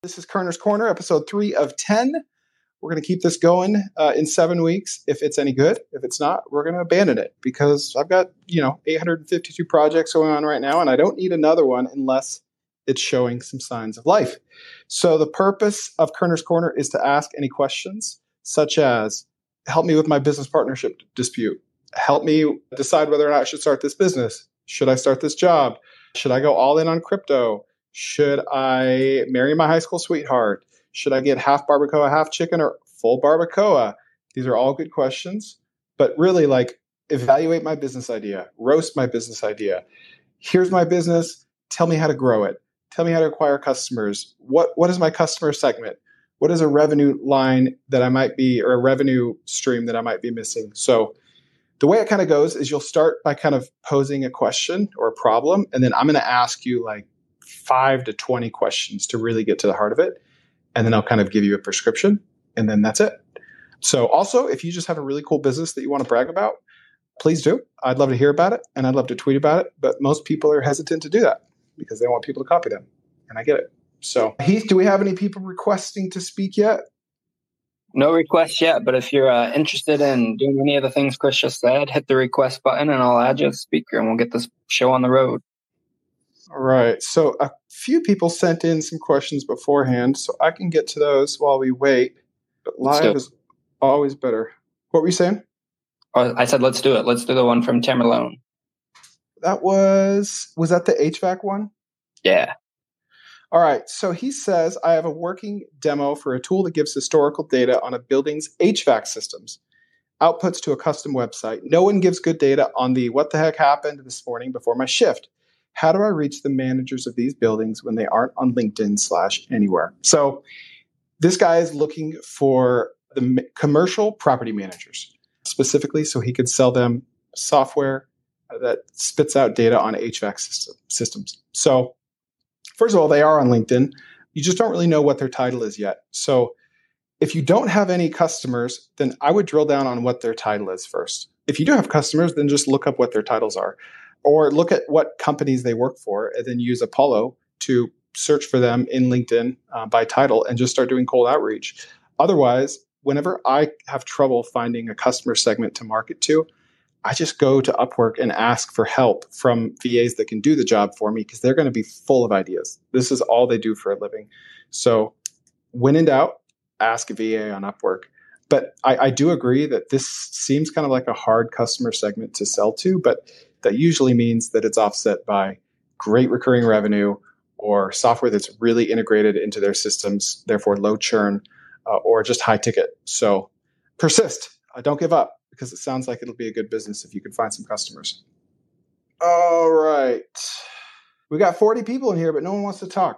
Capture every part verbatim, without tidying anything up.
This is Kerner's Corner, episode three of ten. We're going to keep this going uh, in seven weeks. If it's any good, if it's not, we're going to abandon it because I've got, you know, eight hundred fifty-two projects going on right now, and I don't need another one unless it's showing some signs of life. So the purpose of Kerner's Corner is to ask any questions, such as, help me with my business partnership dispute. Help me decide whether or not I should start this business. Should I start this job? Should I go all in on crypto? Should I marry my high school sweetheart? Should I get half barbacoa, half chicken, or full barbacoa? These are all good questions. But really, like, evaluate my business idea, roast my business idea. Here's my business. Tell me how to grow it. Tell me how to acquire customers. What What is my customer segment? What is a revenue line that I might be, or a revenue stream that I might be missing? So the way it kind of goes is you'll start by kind of posing a question or a problem, and then I'm going to ask you like five to twenty questions to really get to the heart of it. And then I'll kind of give you a prescription, and then that's it. So also, if you just have a really cool business that you want to brag about, please do. I'd love to hear about it, and I'd love to tweet about it. But most people are hesitant to do that because they want people to copy them. And I get it. So Heath, do we have any people requesting to speak yet? No requests yet, but if you're uh, interested in doing any of the things Chris just said, hit the request button and I'll add you as a speaker and we'll get this show on the road. All right. So a few people sent in some questions beforehand, so I can get to those while we wait. But live is always better. What were you saying? Oh, I said, let's do it. Let's do the one from Tim Malone. That was, was that the H V A C one? Yeah. All right. So he says, I have a working demo for a tool that gives historical data on a building's H V A C systems. Outputs to a custom website. No one gives good data on the what the heck happened this morning before my shift. How do I reach the managers of these buildings when they aren't on LinkedIn slash anywhere? So this guy is looking for the commercial property managers specifically so he could sell them software that spits out data on H V A C system, systems. So first of all, they are on LinkedIn. You just don't really know what their title is yet. So if you don't have any customers, then I would drill down on what their title is first. If you do have customers, then just look up what their titles are. Or look at what companies they work for and then use Apollo to search for them in LinkedIn uh, by title and just start doing cold outreach. Otherwise, whenever I have trouble finding a customer segment to market to, I just go to Upwork and ask for help from V As that can do the job for me because they're going to be full of ideas. This is all they do for a living. So when in doubt, ask a V A on Upwork. But I, I do agree that this seems kind of like a hard customer segment to sell to, but that usually means that it's offset by great recurring revenue or software that's really integrated into their systems, therefore low churn, uh, or just high ticket. So persist. Uh, don't give up because it sounds like it'll be a good business if you can find some customers. All right. We got forty people in here, but no one wants to talk.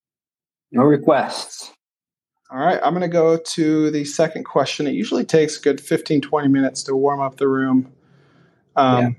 No requests. All right. I'm going to go to the second question. It usually takes a good fifteen, twenty minutes to warm up the room. Um, yeah.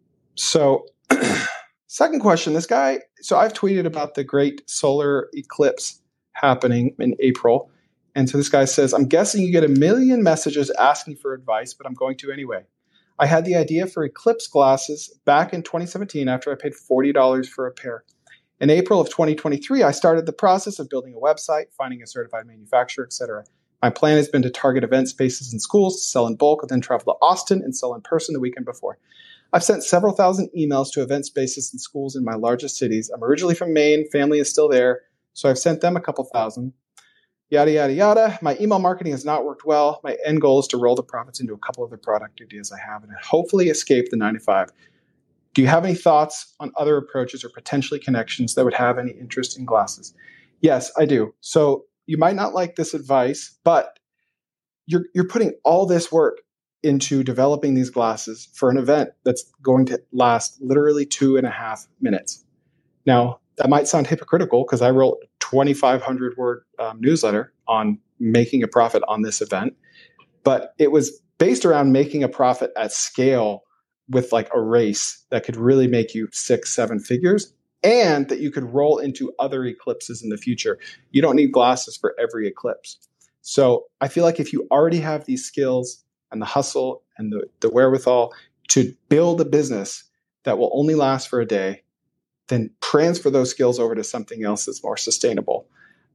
So second question, this guy, so I've tweeted about the great solar eclipse happening in April. And so this guy says, I'm guessing you get a million messages asking for advice, but I'm going to anyway. I had the idea for eclipse glasses back in twenty seventeen after I paid forty dollars for a pair. In April of twenty twenty-three, I started the process of building a website, finding a certified manufacturer, et cetera. My plan has been to target event spaces in schools to sell in bulk, and then travel to Austin and sell in person the weekend before. I've sent several thousand emails to event spaces and schools in my largest cities. I'm originally from Maine. Family is still there. So I've sent them a couple thousand. Yada, yada, yada. My email marketing has not worked well. My end goal is to roll the profits into a couple other product ideas I have and hopefully escape the nine to five. Do you have any thoughts on other approaches or potentially connections that would have any interest in glasses? Yes, I do. So you might not like this advice, but you're you're putting all this work into developing these glasses for an event that's going to last literally two and a half minutes. Now, that might sound hypocritical because I wrote a twenty-five hundred word um, newsletter on making a profit on this event, but it was based around making a profit at scale with like a race that could really make you six, seven figures and that you could roll into other eclipses in the future. You don't need glasses for every eclipse. So I feel like if you already have these skills and the hustle and the, the wherewithal to build a business that will only last for a day, then transfer those skills over to something else that's more sustainable.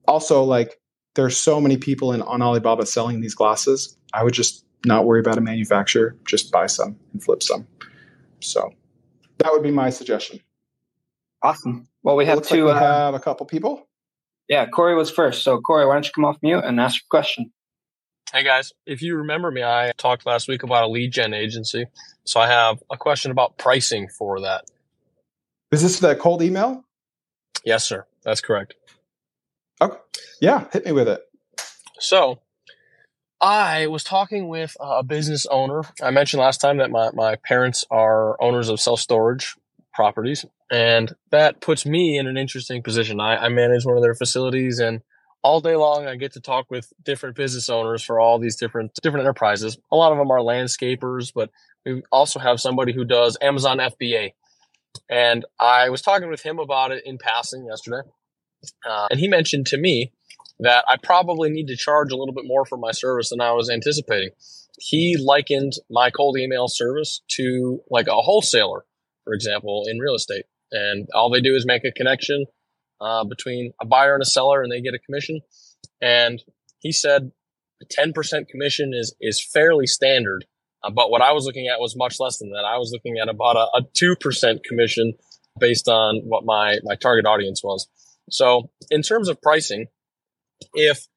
also, like, there's so many people in on Alibaba selling these glasses. I would just not worry about a manufacturer. Just buy some and flip some. So that would be my suggestion. Awesome. Well, we It have looks two. like we uh, have a couple people. Yeah, Corey was first. So, Corey, why don't you come off mute and ask your question? Hey, guys. If you remember me, I talked last week about a lead gen agency. So I have a question about pricing for that. Is this the cold email? Yes, sir. That's correct. Okay. Yeah, hit me with it. So I was talking with a business owner. I mentioned last time that my, my parents are owners of self-storage properties, and that puts me in an interesting position. I, I manage one of their facilities, and all day long I get to talk with different business owners for all these different different enterprises. A lot of them are landscapers, but we also have somebody who does Amazon F B A. And I was talking with him about it in passing yesterday, uh, and he mentioned to me that I probably need to charge a little bit more for my service than I was anticipating. He likened my cold email service to like a wholesaler, for example, in real estate. And all they do is make a connection uh, between a buyer and a seller, and they get a commission. And he said ten percent commission is, is fairly standard. Uh, but what I was looking at was much less than that. I was looking at about a, a two percent commission based on what my, my target audience was. So in terms of pricing, if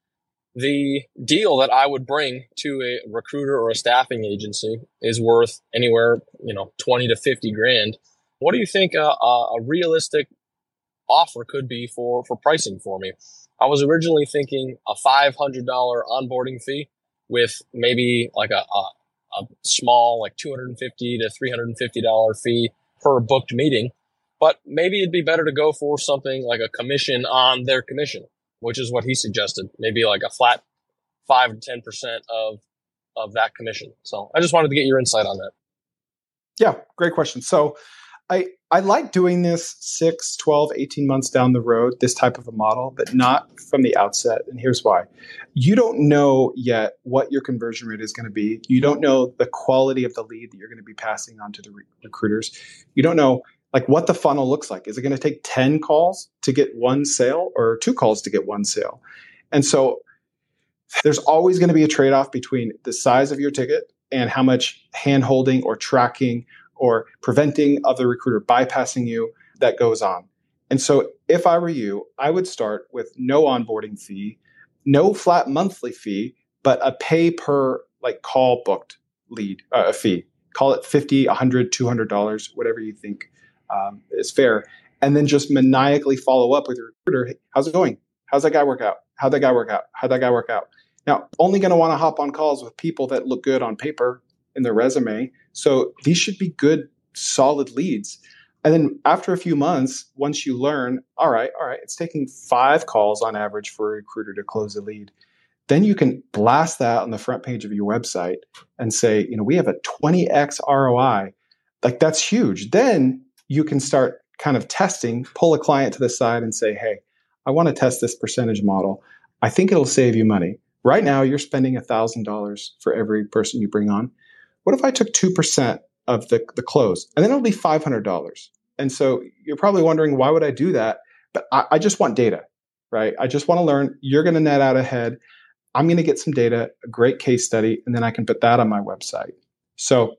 the deal that I would bring to a recruiter or a staffing agency is worth anywhere, you know, twenty to fifty grand, what do you think a, a realistic offer could be for, for pricing for me? I was originally thinking a five hundred dollars onboarding fee with maybe like a, a, a small, like two hundred fifty to three hundred fifty dollars fee per booked meeting. But maybe it'd be better to go for something like a commission on their commission, which is what he suggested. Maybe like a flat five to ten percent of, of that commission. So I just wanted to get your insight on that. Yeah, great question. So I, I like doing this six, twelve, eighteen months down the road, this type of a model, but not from the outset. And here's why. You don't know yet what your conversion rate is going to be. You don't know the quality of the lead that you're going to be passing on to the re- recruiters. You don't know like what the funnel looks like. Is it going to take ten calls to get one sale or two calls to get one sale? And so there's always going to be a trade-off between the size of your ticket and how much hand-holding or tracking or preventing of the recruiter bypassing you that goes on. And so if I were you, I would start with no onboarding fee, no flat monthly fee, but a pay per like call booked lead uh, a fee. Call it fifty, one hundred, two hundred dollars, whatever you think um, is fair. And then just maniacally follow up with your recruiter. Hey, how's it going? How's that guy work out? How'd that guy work out? How'd that guy work out? Now, only going to want to hop on calls with people that look good on paper in their resume. So these should be good, solid leads. And then after a few months, once you learn, all right, all right, it's taking five calls on average for a recruiter to close a lead. Then you can blast that on the front page of your website and say, you know, we have a twenty x R O I. Like that's huge. Then you can start kind of testing, pull a client to the side and say, hey, I want to test this percentage model. I think it'll save you money. Right now, you're spending one thousand dollars for every person you bring on. What if I took two percent of the, the close? And then it'll be five hundred dollars. And so you're probably wondering, why would I do that? But I, I just want data, right? I just want to learn. You're going to net out ahead. I'm going to get some data, a great case study, and then I can put that on my website. So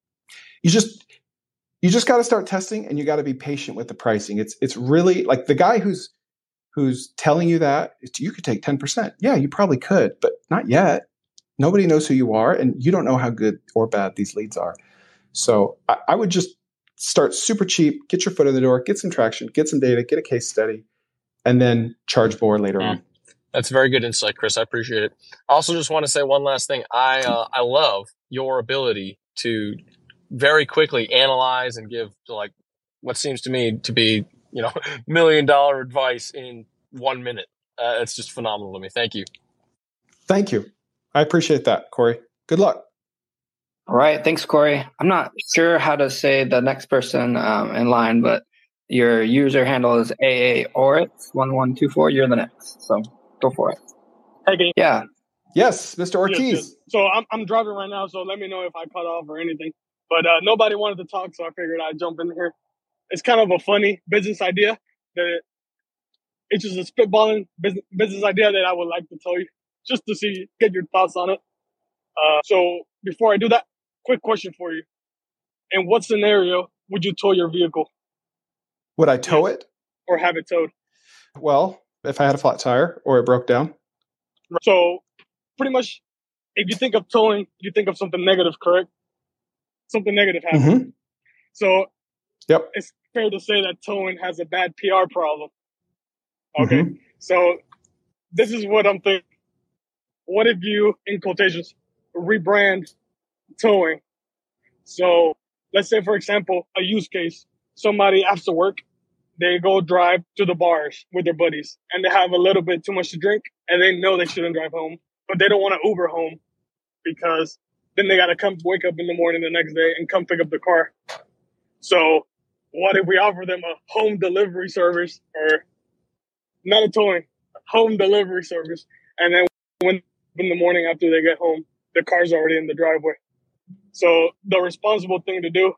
you just you just got to start testing, and you got to be patient with the pricing. It's it's really like the guy who's who's telling you that you could take ten percent. Yeah, you probably could, but not yet. Nobody knows who you are, and you don't know how good or bad these leads are. So I, I would just start super cheap, get your foot in the door, get some traction, get some data, get a case study, and then charge more later mm. on. That's very good insight, Chris. I appreciate it. I also just want to say one last thing. I uh, I love your ability to very quickly analyze and give like what seems to me to be, you know, million dollar advice in one minute. Uh, it's just phenomenal to me. Thank you. Thank you. I appreciate that, Corey. Good luck. All right. Thanks, Corey. I'm not sure how to say the next person um, in line, but your user handle is A A Oritz one one two four. You're the next. So go for it. Hey, Gabe. Yeah. Yes, Mister Ortiz. Yes, yes. So I'm I'm driving right now, so let me know if I cut off or anything. But uh, nobody wanted to talk, so I figured I'd jump in here. It's kind of a funny business idea that it's just a spitballing business, business idea that I would like to tell you, just to see, get your thoughts on it. Uh, so before I do that, quick question for you. In what scenario would you tow your vehicle? Would I tow Yes. it? Or have it towed? Well, if I had a flat tire or it broke down. So pretty much, if you think of towing, you think of something negative, correct? Something negative happened. Mm-hmm. So Yep. it's fair to say that towing has a bad P R problem. Okay. Mm-hmm. So this is what I'm thinking. What if you, in quotations, rebrand towing? So let's say, for example, a use case. Somebody after work, they go drive to the bars with their buddies and they have a little bit too much to drink and they know they shouldn't drive home, but they don't want to Uber home because then they got to come wake up in the morning the next day and come pick up the car. So what if we offer them a home delivery service, or not a towing, home delivery service? And then when in the morning after they get home, the car's already in the driveway. So the responsible thing to do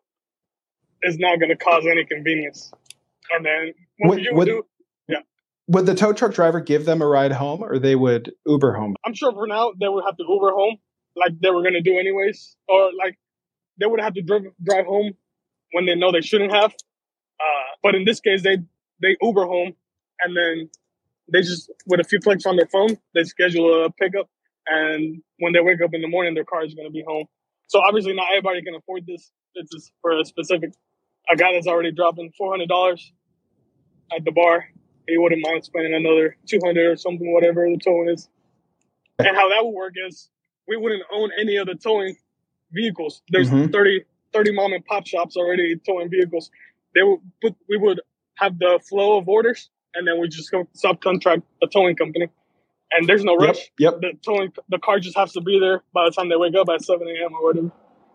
is not going to cause any convenience. And then what Would, you would, do, yeah. Would the tow truck driver give them a ride home, or they would Uber home? I'm sure for now they would have to Uber home, like they were going to do anyways, or like they would have to drive drive home when they know they shouldn't have. Uh, but in this case, they they Uber home, and then they just, with a few clicks on their phone, they schedule a pickup, and when they wake up in the morning, their car is going to be home. So obviously, not everybody can afford this. This is for a specific, a guy that's already dropping four hundred dollars at the bar. He wouldn't mind spending another two hundred dollars or something, whatever the towing is. And how that would work is we wouldn't own any of the towing vehicles. There's Mhm. thirty, thirty mom and pop shops already towing vehicles. They would put, we would have the flow of orders, and then we just go subcontract a towing company. And there's no rush. Yep. The towing, the car just has to be there by the time they wake up at seven a.m. or whatever.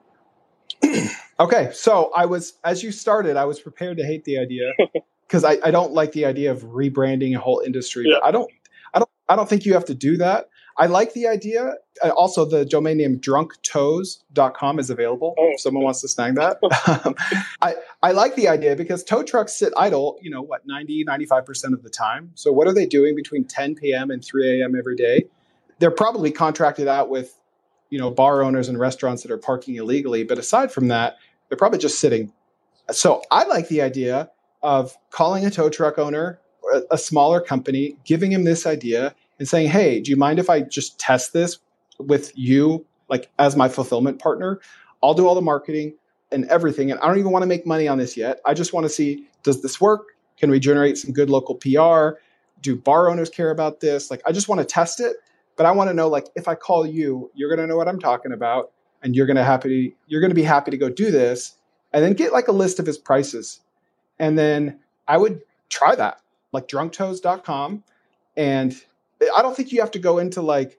Okay, so I was, as you started, I was prepared to hate the idea because I, I don't like the idea of rebranding a whole industry. Yeah. But I don't, I don't, I don't think you have to do that. I like the idea. Uh, also, the domain name drunk tows dot com is available. Oh. If someone wants to snag that. um, I, I like the idea because tow trucks sit idle, you know, what, ninety, ninety-five percent of the time. So what are they doing between ten p.m. and three a.m. every day? They're probably contracted out with, you know, bar owners and restaurants that are parking illegally. But aside from that, they're probably just sitting. So I like the idea of calling a tow truck owner, a, a smaller company, giving him this idea and saying, hey, do you mind if I just test this with you, like as my fulfillment partner? I'll do all the marketing and everything. And I don't even want to make money on this yet. I just want to see, does this work? Can we generate some good local P R? Do bar owners care about this? Like, I just want to test it. But I want to know, like, if I call you, you're going to know what I'm talking about. And you're going to happy, you're going to be happy to go do this. And then get like a list of his prices. And then I would try that, like drunk tows dot com. And I don't think you have to go into like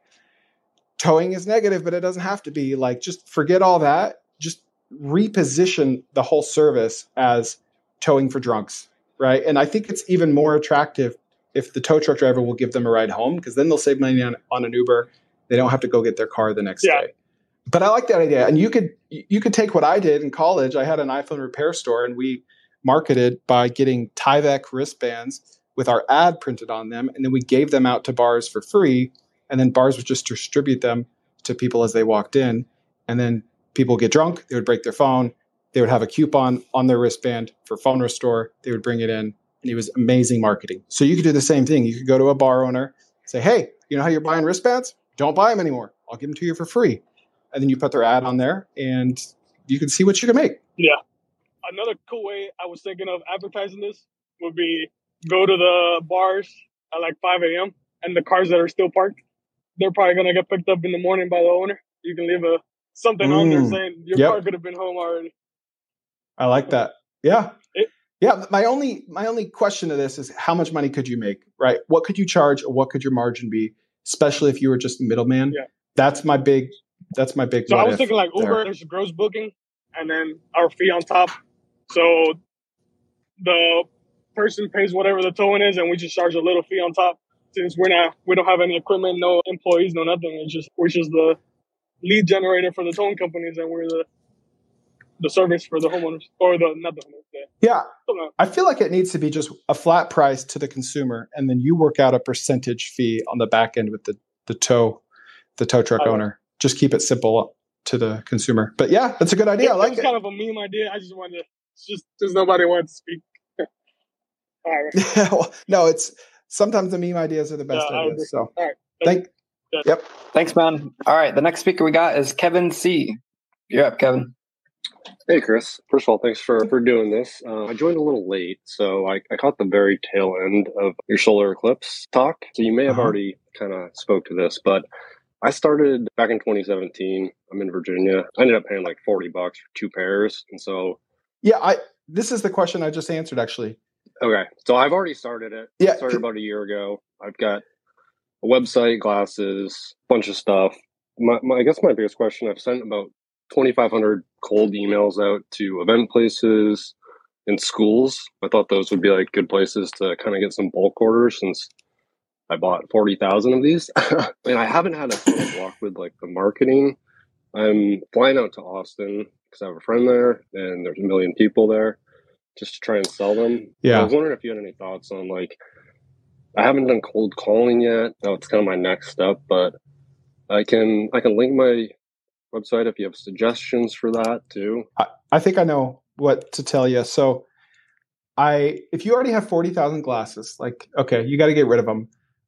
towing is negative, but it doesn't have to be. Like, just forget all that. Just reposition the whole service as towing for drunks, right? And I think it's even more attractive if the tow truck driver will give them a ride home, because then they'll save money on, on an Uber. They don't have to go get their car the next Yeah. day. But I like that idea. And you could you could take what I did in college. I had an iPhone repair store, and we marketed by getting Tyvek wristbands with our ad printed on them, and then we gave them out to bars for free, and then bars would just distribute them to people as they walked in, and then people would get drunk, they would break their phone, they would have a coupon on their wristband for phone restore, they would bring it in, and it was amazing marketing. So you could do the same thing. You could go to a bar owner, say, hey, you know how you're buying wristbands? Don't buy them anymore. I'll give them to you for free. And then you put their ad on there, and you can see what you can make. Yeah. Another cool way I was thinking of advertising this would be go to the bars at like five a.m. and the cars that are still parked, they're probably going to get picked up in the morning by the owner. You can leave a something on there Mm. saying your Yep. car could have been home already. I like that. Yeah. It- Yeah. My only my only question to this is how much money could you make, right? What could you charge, or what could your margin be, especially if you were just a middleman? Yeah. That's my big that's my big So what I was if thinking like there. Uber, there's a gross booking and then our fee on top. So the person pays whatever the towing is and we just charge a little fee on top. Since we're not, we don't have any equipment, no employees, no nothing. It's just, we're just the lead generator for the towing companies and we're the the service for the homeowners, or the, not the homeowners, the Yeah. I feel like it needs to be just a flat price to the consumer, and then you work out a percentage fee on the back end with the, the tow, the tow truck Oh. owner. Just keep it simple to the consumer. But yeah, that's a good idea. I like it's it. kind of a meme idea. I just wanted to, it's just, there's nobody wanted to speak. All right. Yeah, well, no, it's sometimes the meme ideas are the best Yeah, I agree. ideas. So All right. thank, Yeah. yep. Thanks, man. All right, the next speaker we got is Kevin C. You're up, Kevin. Hey, Chris. First of all, thanks for, for doing this. Uh, I joined a little late, so I, I caught the very tail end of your solar eclipse talk. So you may have Uh-huh. already kind of spoke to this, but I started back in twenty seventeen. I'm in Virginia. I ended up paying like forty bucks for two pairs. And so, Yeah, I. This is the question I just answered, actually. okay. So I've already started it. Yeah. I started about a year ago. I've got a website, glasses, bunch of stuff. My, my I guess my biggest question, I've sent about twenty-five hundred cold emails out to event places and schools. I thought those would be like good places to kind of get some bulk orders since I bought forty thousand of these. And I haven't had a ton of luck with like the marketing. I'm flying out to Austin because I have a friend there and there's a million people there just to try and sell them. Yeah. I was wondering if you had any thoughts on like, I haven't done cold calling yet. No, it's kind of my next step, but I can I can link my website if you have suggestions for that too. I, I think I know what to tell you. So I, if you already have forty thousand glasses, like, okay, you got to get rid of them.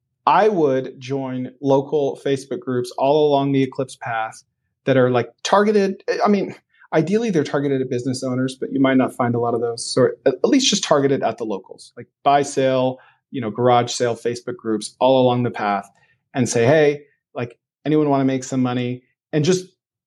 I would join local Facebook groups all along the Eclipse path that are like targeted. I mean, ideally they're targeted at business owners, but you might not find a lot of those. So at least just targeted at the locals, like buy sale, you know, garage sale Facebook groups all along the path, and say, hey, like, anyone want to make some money? And just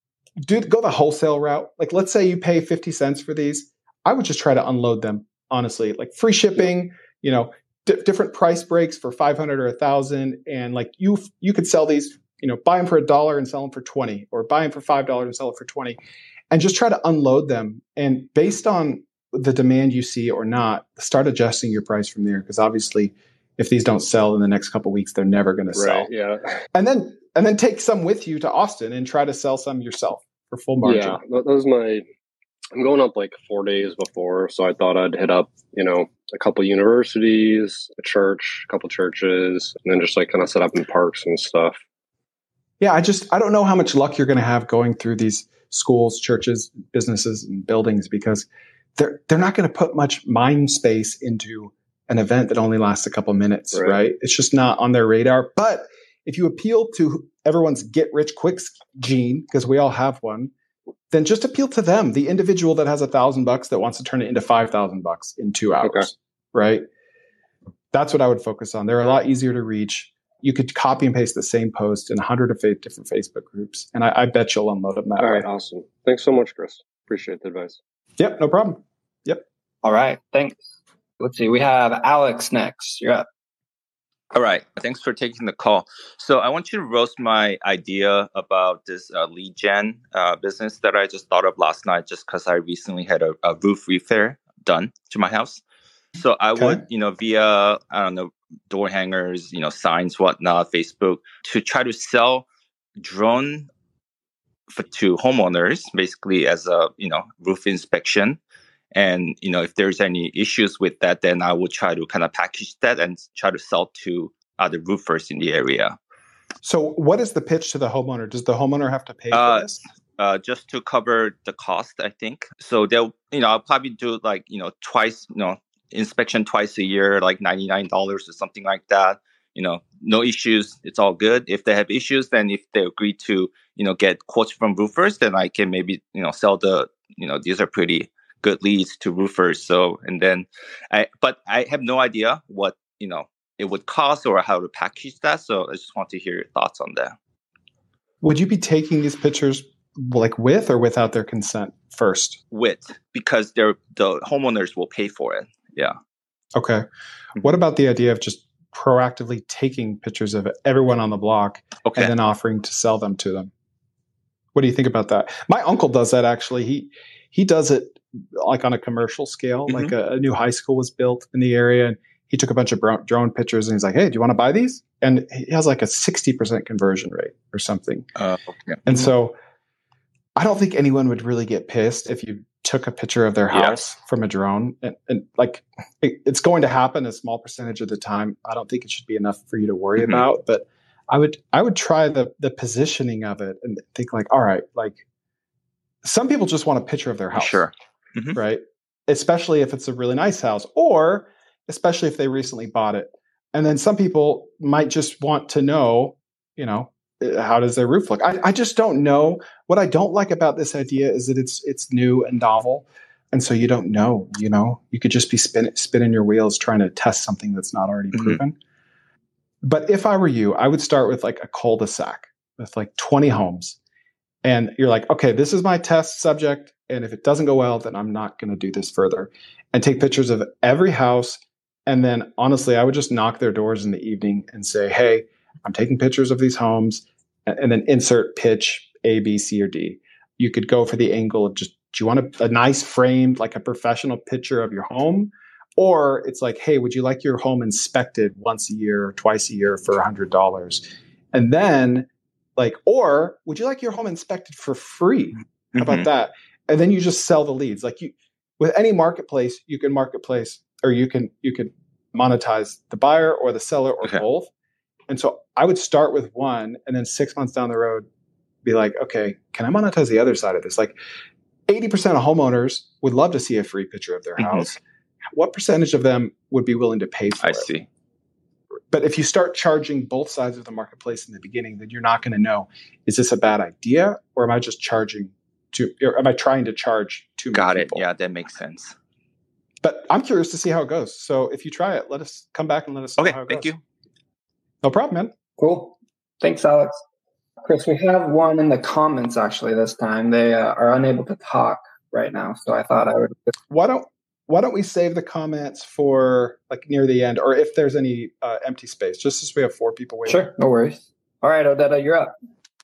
do go the wholesale route. Like, let's say you pay fifty cents for these. I would just try to unload them, honestly, like free shipping, you know, d- different price breaks for five hundred or a thousand. And like you, you could sell these, you know, buy them for a dollar and sell them for twenty, or buy them for five dollars and sell it for twenty, and just try to unload them. And based on the demand you see or not, start adjusting your price from there. Cause obviously if these don't sell in the next couple of weeks, they're never going to sell. Right. Yeah. And then, and then take some with you to Austin and try to sell some yourself for full margin. Yeah. That that was my, I'm going up like four days before. So I thought I'd hit up, you know, a couple universities, a church, a couple churches, and then just like kind of set up in parks and stuff. Yeah. I just, I don't know how much luck you're going to have going through these schools, churches, businesses, and buildings, because they're, they're not going to put much mind space into an event that only lasts a couple minutes, right. right? It's just not on their radar. But if you appeal to everyone's get rich quick gene, because we all have one, then just appeal to them, the individual that has a thousand bucks that wants to turn it into five thousand bucks in two hours, okay. right? That's what I would focus on. They're a lot easier to reach. You could copy and paste the same post in a hundred of different Facebook groups, and I, I bet you'll unload them that all way. All right, awesome. Thanks so much, Chris. Appreciate the advice. Yep, no problem. Yep. All right, thanks. Let's see. We have Alex next. You're up. All right. Thanks for taking the call. So I want you to roast my idea about this uh, lead gen uh, business that I just thought of last night, just because I recently had a, a roof repair done to my house. So I okay. would, you know, via, I don't know, door hangers, you know, signs, whatnot, Facebook, to try to sell drone for, to homeowners, basically as a, you know, roof inspection. And, you know, if there's any issues with that, then I will try to kind of package that and try to sell to other roofers in the area. So what is the pitch to the homeowner? Does the homeowner have to pay for uh, this? Uh, just to cover the cost, I think. So they'll, you know, I'll probably do like, you know, twice, you know, inspection twice a year, like ninety-nine dollars or something like that. You know, no issues. It's all good. If they have issues, then if they agree to, you know, get quotes from roofers, then I can maybe, you know, sell the, you know, these are pretty good leads to roofers. So, and then I, but I have no idea what, you know, it would cost or how to package that. So I just want to hear your thoughts on that. Would you be taking these pictures like with or without their consent first? With, because they're, the homeowners will pay for it. Yeah. Okay. What about the idea of just proactively taking pictures of everyone on the block okay. and then offering to sell them to them? What do you think about that? My uncle does that actually. He, he does it like on a commercial scale, mm-hmm. like a, a new high school was built in the area, and he took a bunch of drone pictures and he's like, hey, do you want to buy these? And he has like a sixty percent conversion rate or something. Uh, okay. And mm-hmm. so I don't think anyone would really get pissed if you took a picture of their house Yes. from a drone, and, and like it, it's going to happen a small percentage of the time. I don't think it should be enough for you to worry Mhm. about, but I would I would try the the positioning of it and think like, all right, like some people just want a picture of their house, Sure. Mhm. right? Especially if it's a really nice house, or especially if they recently bought it. And then some people might just want to know, you know, uh, how does their roof look? I, I just don't know. What I don't like about this idea is that it's it's new and novel, and so you don't know. You know, you could just be spin, spinning your wheels trying to test something that's not already Mhm. proven. But if I were you, I would start with like a cul-de-sac with like twenty homes, and you're like, okay, this is my test subject, and if it doesn't go well, then I'm not going to do this further. And take pictures of every house, and then honestly, I would just knock their doors in the evening and say, hey, I'm taking pictures of these homes, and, and then insert pitch A, B, C, or D. You could go for the angle of just, do you want a, a nice framed, like a professional picture of your home? Or it's like, hey, would you like your home inspected once a year or twice a year for one hundred dollars? And then, like, or would you like your home inspected for free? How about Mhm. that? And then you just sell the leads. Like you, with any marketplace, you can marketplace, or you can you can monetize the buyer or the seller or Okay. both. And so I would start with one, and then six months down the road, be like, okay, can I monetize the other side of this? Like eighty percent of homeowners would love to see a free picture of their Mhm. house. What percentage of them would be willing to pay for I it? see. But if you start charging both sides of the marketplace in the beginning, then you're not going to know, is this a bad idea, or am I just charging to, or am I trying to charge too many Got it. people? Yeah, that makes sense. But I'm curious to see how it goes. So if you try it, let us come back and let us know Okay. how it Thank goes. you. No problem, man. Cool. Thanks, Alex. Chris, we have one in the comments actually this time. They uh, are unable to talk right now, so I thought I would. Why don't Why don't we save the comments for like near the end, or if there's any uh, empty space, just as we have four people waiting. Sure, no worries. All right, Odetta, you're up.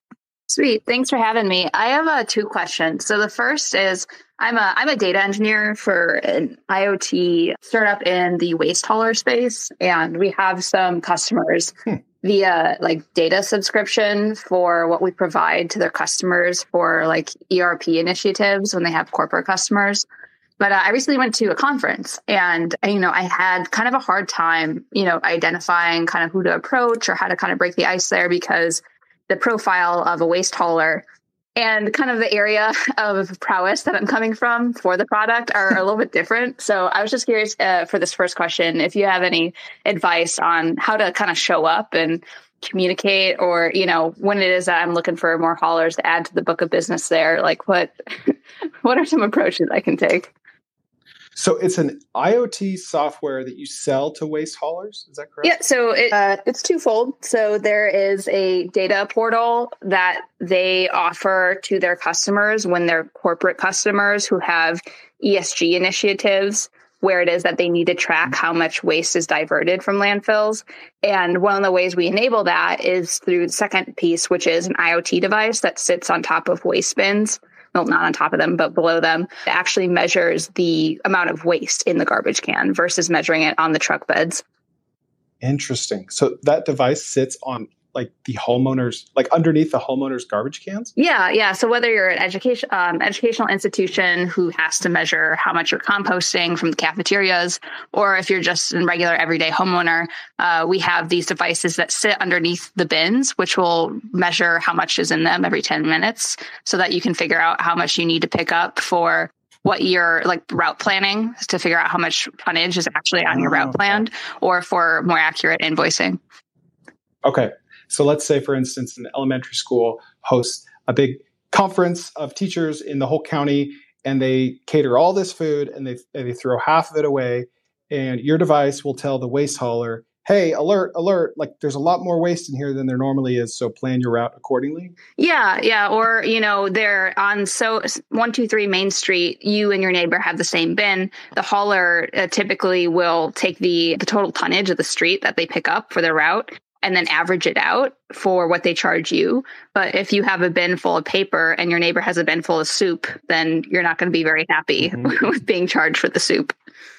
Sweet. Thanks for having me. I have uh, two questions. So the first is I'm a I'm a data engineer for an IoT startup in the waste hauler space, and we have some customers Hmm. via like data subscription for what we provide to their customers for like E R P initiatives when they have corporate customers. But uh, I recently went to a conference, and you know I had kind of a hard time, you know, identifying kind of who to approach or how to kind of break the ice there, because the profile of a waste hauler and kind of the area of prowess that I'm coming from for the product are a little bit different. So I was just curious uh, for this first question, if you have any advice on how to kind of show up and communicate, or, you know, when it is that I'm looking for more haulers to add to the book of business there, like what, what are some approaches I can take? So it's an IoT software that you sell to waste haulers. Is that correct? Yeah, so it, uh, it's twofold. So there is a data portal that they offer to their customers when they're corporate customers who have E S G initiatives, where it is that they need to track how much waste is diverted from landfills. And one of the ways we enable that is through the second piece, which is an IoT device that sits on top of waste bins. Well, not on top of them, but below them. It actually measures the amount of waste in the garbage can versus measuring it on the truck beds. Interesting. So that device sits on like the homeowners, like underneath the homeowners' garbage cans? Yeah, yeah. So whether you're an education um, educational institution who has to measure how much you're composting from the cafeterias, or if you're just a regular everyday homeowner, uh, we have these devices that sit underneath the bins, which will measure how much is in them every ten minutes, so that you can figure out how much you need to pick up for what you're like route planning, to figure out how much tonnage is actually on your Oh, route okay. planned, or for more accurate invoicing. Okay. So let's say, for instance, an elementary school hosts a big conference of teachers in the whole county, and they cater all this food, and they, and they throw half of it away. And your device will tell the waste hauler, hey, alert, alert, like there's a lot more waste in here than there normally is. So plan your route accordingly. Yeah, yeah. Or, you know, they're on so one two three Main Street, you and your neighbor have the same bin. The hauler uh, typically will take the, the total tonnage of the street that they pick up for their route and then average it out for what they charge you. But if you have a bin full of paper and your neighbor has a bin full of soup, then you're not going to be very happy Mhm. with being charged for the soup.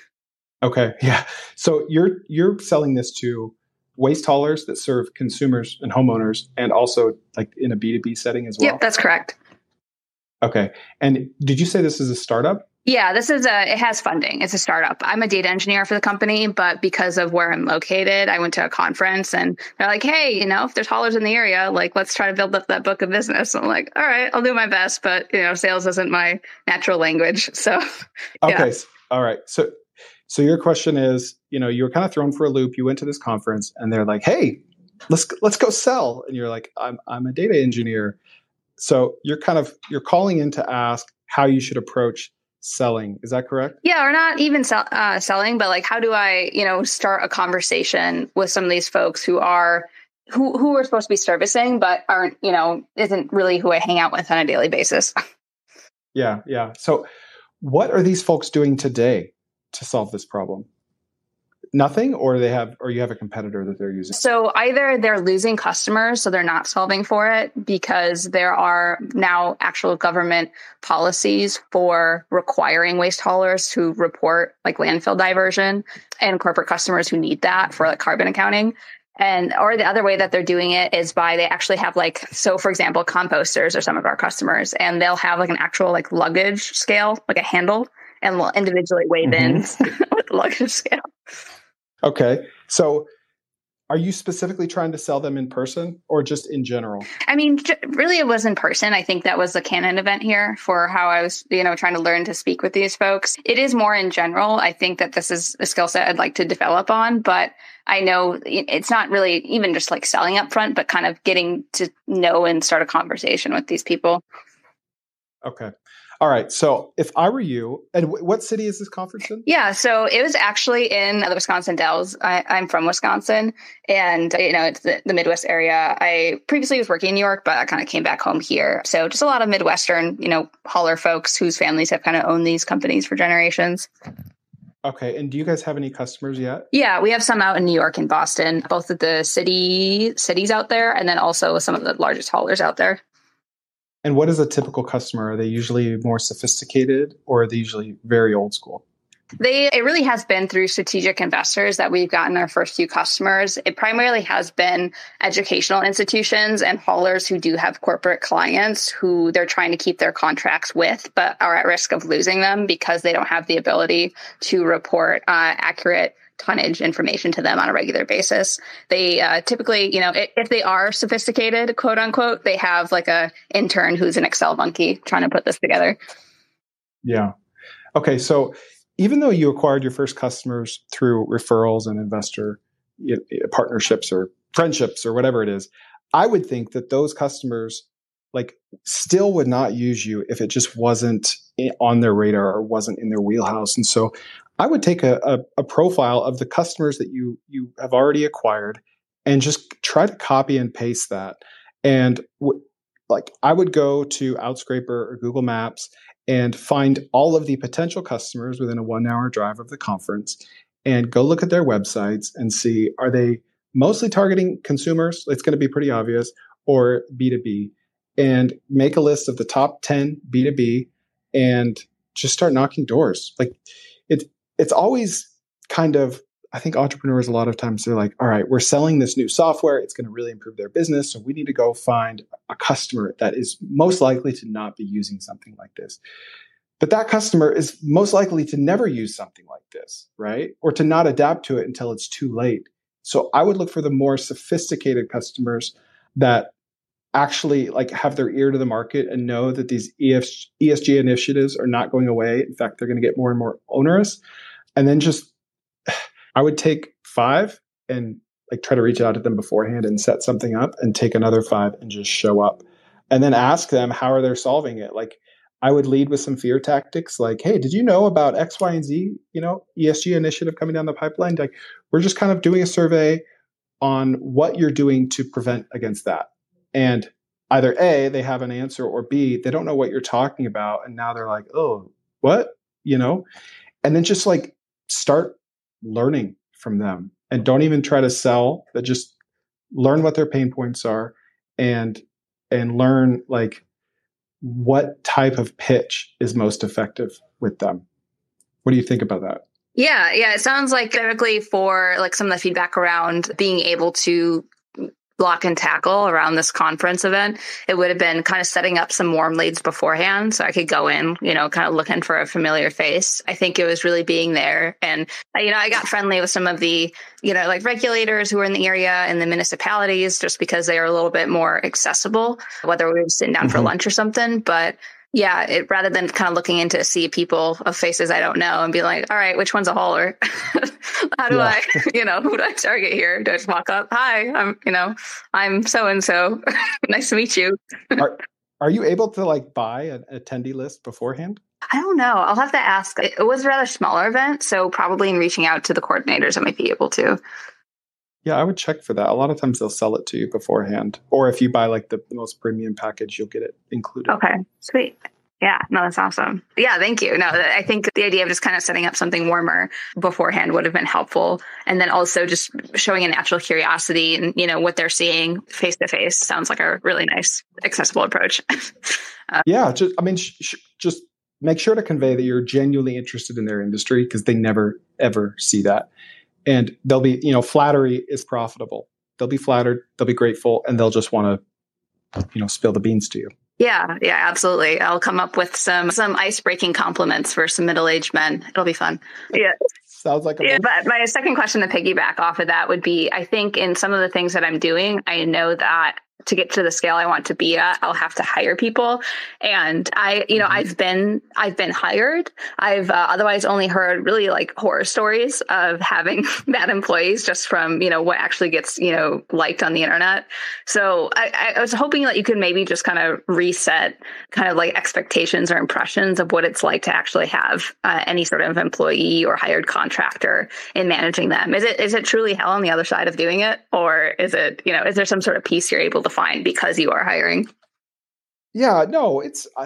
Okay. Yeah. So you're you're selling this to waste haulers that serve consumers and homeowners, and also like in a B two B setting as well? Yep, that's correct. Okay. And did you say this is a startup? Yeah, this is a, it has funding. It's a startup. I'm a data engineer for the company, but because of where I'm located, I went to a conference and they're like, hey, you know, if there's haulers in the area, like, let's try to build up that book of business. I'm like, all right, I'll do my best, but you know, sales isn't my natural language. So, yeah. Okay. All right. So, so your question is, you know, you were kind of thrown for a loop. You went to this conference and they're like, hey, let's, let's go sell. And you're like, I'm, I'm a data engineer. So you're kind of, you're calling in to ask how you should approach selling. Is that correct? Yeah, or not even sell, uh, selling, but like, how do I, you know, start a conversation with some of these folks who are, who, who are supposed to be servicing, but aren't, you know, isn't really who I hang out with on a daily basis. Yeah. Yeah. So what are these folks doing today to solve this problem? Nothing, or they have, or you have a competitor that they're using? So either they're losing customers, so they're not solving for it because there are now actual government policies for requiring waste haulers to report like landfill diversion, and corporate customers who need that for like carbon accounting. And, or the other way that they're doing it is by, they actually have like, so for example, composters are some of our customers, and they'll have like an actual like luggage scale, like a handle, and will individually weigh bins mm-hmm. with the luggage scale. Okay. So are you specifically trying to sell them in person or just in general? I mean, really it was in person. I think that was the Canon event here for how I was, you know, trying to learn to speak with these folks. It is more in general. I think that this is a skill set I'd like to develop on, but I know it's not really even just like selling up front, but kind of getting to know and start a conversation with these people. Okay. All right. So if I were you, and w- what city is this conference in? Yeah. So it was actually in the Wisconsin Dells. I, I'm from Wisconsin, and, you know, it's the, the Midwest area. I previously was working in New York, but I kind of came back home here. So just a lot of Midwestern, you know, hauler folks whose families have kind of owned these companies for generations. Okay. And do you guys have any customers yet? Yeah, we have some out in New York and Boston, both of the city cities out there, and then also some of the largest haulers out there. And what is a typical customer? Are they usually more sophisticated, or are they usually very old school? They, it really has been through strategic investors that we've gotten our first few customers. It primarily has been educational institutions and haulers who do have corporate clients who they're trying to keep their contracts with, but are at risk of losing them because they don't have the ability to report uh, accurate tonnage information to them on a regular basis. They uh, typically, you know, if they are sophisticated, quote unquote, they have like a intern who's an Excel monkey trying to put this together. Yeah. Okay. So even though you acquired your first customers through referrals and investor you know, partnerships or friendships or whatever it is, I would think that those customers like still would not use you if it just wasn't on their radar or wasn't in their wheelhouse. And so I would take a, a, a profile of the customers that you you have already acquired and just try to copy and paste that. And w- like I would go to Outscraper or Google Maps and find all of the potential customers within a one hour drive of the conference and go look at their websites and see, are they mostly targeting consumers? It's going to be pretty obvious, or B two B, and make a list of the top ten B two B and just start knocking doors. Like it's, it's always kind of, I think entrepreneurs, a lot of times they're like, all right, we're selling this new software. It's going to really improve their business. So we need to go find a customer that is most likely to not be using something like this. But that customer is most likely to never use something like this, right? Or to not adapt to it until it's too late. So I would look for the more sophisticated customers that actually like have their ear to the market and know that these E S G initiatives are not going away. In fact, they're going to get more and more onerous. And then just, I would take five and like try to reach out to them beforehand and set something up, and take another five and just show up and then ask them, how are they solving it? Like I would lead with some fear tactics like, hey, did you know about X, Y, and Z, you know, E S G initiative coming down the pipeline? Like we're just kind of doing a survey on what you're doing to prevent against that. And either A, they have an answer, or B, they don't know what you're talking about. And now they're like, oh, what? You know? And then just like start learning from them, and don't even try to sell, but just learn what their pain points are and and learn like what type of pitch is most effective with them. What do you think about that? Yeah, yeah. It sounds like typically for like some of the feedback around being able to block and tackle around this conference event, it would have been kind of setting up some warm leads beforehand so I could go in, you know, kind of looking for a familiar face. I think it was really being there. And, you know, I got friendly with some of the, you know, like regulators who were in the area and the municipalities just because they are a little bit more accessible, whether we were sitting down mm-hmm. for lunch or something. But yeah, it, rather than kind of looking into sea people of faces I don't know and be like, all right, which one's a hauler? How do yeah. I, you know, who do I target here? Do I just walk up? Hi, I'm, you know, I'm so-and-so. Nice to meet you. are, are you able to like buy an attendee list beforehand? I don't know. I'll have to ask. It, it was a rather smaller event, so probably in reaching out to the coordinators, I might be able to. Yeah, I would check for that. A lot of times they'll sell it to you beforehand. Or if you buy like the, the most premium package, you'll get it included. Okay, sweet. Yeah, no, that's awesome. Yeah, thank you. No, I think the idea of just kind of setting up something warmer beforehand would have been helpful. And then also just showing a natural curiosity and, you know, what they're seeing face to face sounds like a really nice, accessible approach. uh, yeah, just, I mean, sh- sh- just make sure to convey that you're genuinely interested in their industry because they never, ever see that. And they'll be, you know, flattery is profitable. They'll be flattered, they'll be grateful, and they'll just want to, you know, spill the beans to you. Yeah, yeah, absolutely. I'll come up with some some ice-breaking compliments for some middle-aged men. It'll be fun. Yeah. Sounds like a yeah, but my second question to piggyback off of that would be, I think in some of the things that I'm doing, I know that to get to the scale I want to be at, I'll have to hire people. And I, you know, mm-hmm. I've been, I've been hired. I've uh, otherwise only heard really like horror stories of having bad employees just from, you know, what actually gets, you know, liked on the internet. So I, I was hoping that you could maybe just kind of reset kind of like expectations or impressions of what it's like to actually have uh, any sort of employee or hired contractor in managing them. Is it, is it truly hell on the other side of doing it? Or is it, you know, is there some sort of piece you're able to find because you are hiring? Yeah, no, it's, I,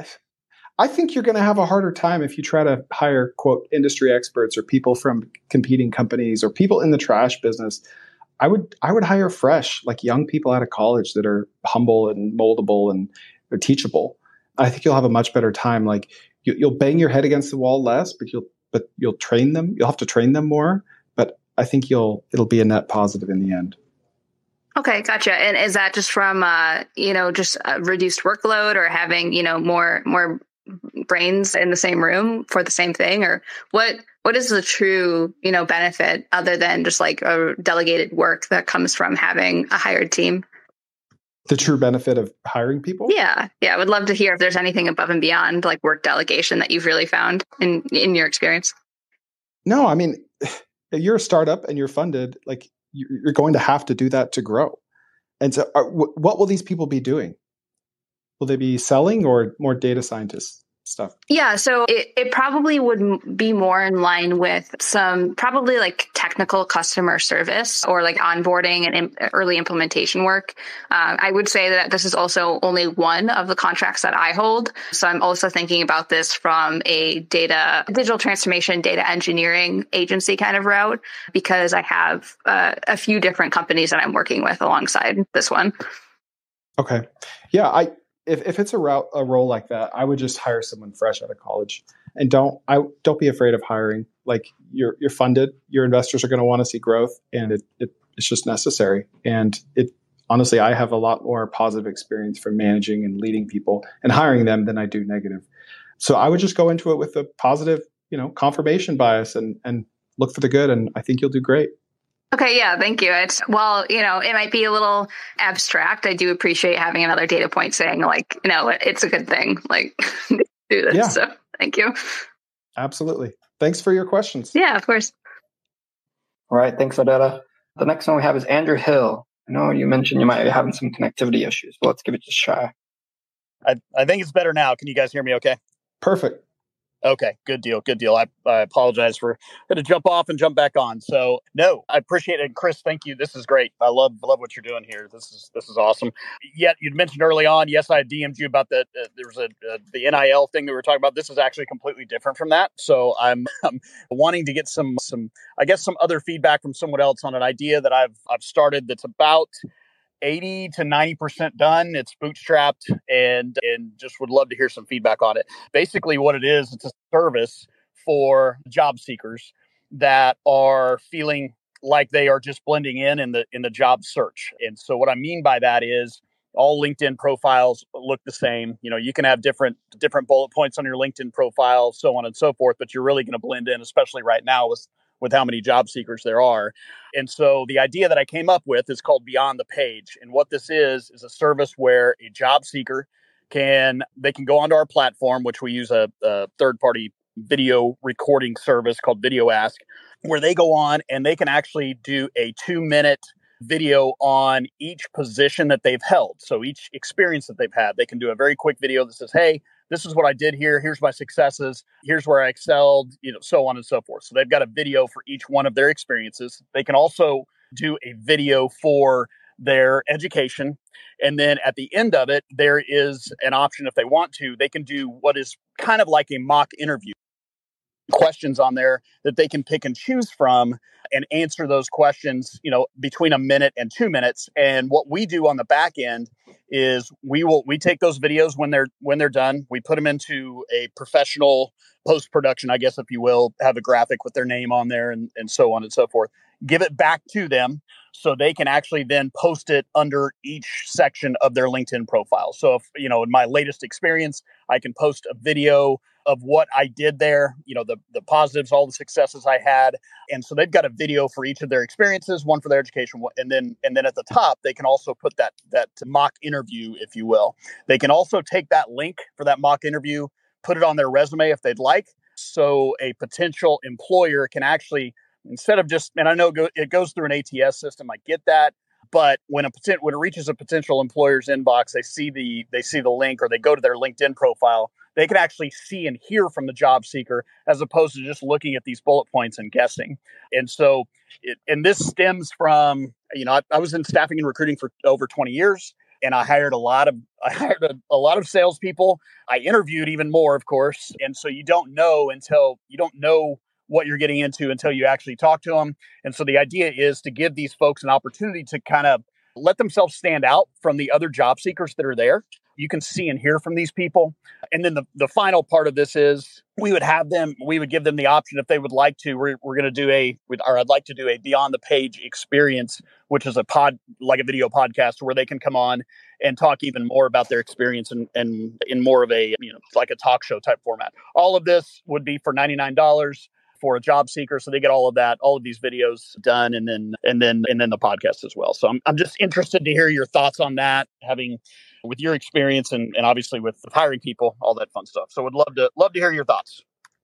I think you're going to have a harder time if you try to hire, quote, industry experts or people from competing companies or people in the trash business. I would, I would hire fresh, like young people out of college that are humble and moldable and they're teachable. I think you'll have a much better time. Like you, you'll bang your head against the wall less, but you'll, but you'll train them. You'll have to train them more, but I think you'll, it'll be a net positive in the end. Okay, gotcha. And is that just from, uh, you know, just a reduced workload or having, you know, more more brains in the same room for the same thing? Or what what is the true, you know, benefit other than just like a delegated work that comes from having a hired team? The true benefit of hiring people? Yeah. Yeah. I would love to hear if there's anything above and beyond like work delegation that you've really found in, in your experience. No, I mean, if you're a startup and you're funded, like, you're going to have to do that to grow. And so are, what will these people be doing? Will they be selling or more data scientist stuff? Yeah, so it, it probably would be more in line with some probably like technical customer service or like onboarding and im- early implementation work. Uh, I would say that this is also only one of the contracts that I hold. So I'm also thinking about this from a data, digital transformation, data engineering agency kind of route, because I have uh, a few different companies that I'm working with alongside this one. Okay. Yeah, I If if it's a route a role like that, I would just hire someone fresh out of college, and don't I don't be afraid of hiring. Like you're you're funded, your investors are going to want to see growth, and it, it it's just necessary. And it honestly, I have a lot more positive experience from managing and leading people and hiring them than I do negative. So I would just go into it with a positive, you know, confirmation bias and and look for the good, and I think you'll do great. Okay, yeah, thank you. It's, well, you know, it might be a little abstract. I do appreciate having another data point saying, like, you know, it's a good thing. Like, do this. Yeah. So, thank you. Absolutely. Thanks for your questions. Yeah, of course. All right, thanks, Odetta. The next one we have is Andrew Hill. I know you mentioned you might be having some connectivity issues, but let's give it a try. I, I think it's better now. Can you guys hear me okay? Perfect. Okay, good deal, good deal. I, I apologize for going to jump off and jump back on. So, no, I appreciate it. Chris, thank you. This is great. I love love what you're doing here. This is this is awesome. Yet, you'd mentioned early on, yes, I D M'd you about the, uh, there was a uh, the N I L thing that we were talking about. This is actually completely different from that. So, I'm, I'm wanting to get some, some, I guess, some other feedback from someone else on an idea that I've I've started that's about eighty to ninety percent done. It's bootstrapped and and just would love to hear some feedback on it. Basically what it is, it's a service for job seekers that are feeling like they are just blending in in the in the job search. And so what I mean by that is all LinkedIn profiles look the same. You know, you can have different different bullet points on your LinkedIn profile, so on and so forth, but you're really going to blend in, especially right now with with how many job seekers there are. And so the idea that I came up with is called Beyond the Page. And what this is, is a service where a job seeker can, they can go onto our platform, which we use a, a third-party video recording service called Video Ask, where they go on and they can actually do a two-minute video on each position that they've held. So each experience that they've had, they can do a very quick video that says, hey, this is what I did here. Here's my successes. Here's where I excelled, you know, so on and so forth. So they've got a video for each one of their experiences. They can also do a video for their education. And then at the end of it, there is an option if they want to, they can do what is kind of like a mock interview. Questions on there that they can pick and choose from and answer those questions, you know, between a minute and two minutes. And what we do on the back end is we will we take those videos when they're when they're done. We put them into a professional post-production, I guess, if you will, have a graphic with their name on there and, and so on and so forth. Give it back to them so they can actually then post it under each section of their LinkedIn profile. So if, you know, in my latest experience, I can post a video of what I did there, you know, the the positives, all the successes I had. And so they've got a video for each of their experiences, one for their education, and then and then at the top, they can also put that that mock interview, if you will. They can also take that link for that mock interview, put it on their resume if they'd like. So a potential employer can actually, instead of just, and I know it goes through an A T S system, I get that. But when a when it reaches a potential employer's inbox, they see the they see the link or they go to their LinkedIn profile, they can actually see and hear from the job seeker as opposed to just looking at these bullet points and guessing. And so, it, and this stems from, you know, I, I was in staffing and recruiting for over twenty years, and I hired a lot of I hired a, a lot of salespeople. I interviewed even more, of course. And so you don't know until you don't know what you're getting into until you actually talk to them. And so the idea is to give these folks an opportunity to kind of let themselves stand out from the other job seekers that are there. You can see and hear from these people. And then the, the final part of this is we would have them, we would give them the option if they would like to, we're, we're going to do a, or I'd like to do a Beyond the Page experience, which is a pod, like a video podcast where they can come on and talk even more about their experience and, and in more of a, you know, like a talk show type format. All of this would be for ninety-nine dollars. For a job seeker. So they get all of that, all of these videos done and then, and then, and then the podcast as well. So I'm, I'm just interested to hear your thoughts on that, having with your experience and, and obviously with hiring people, all that fun stuff. So would love to, love to hear your thoughts.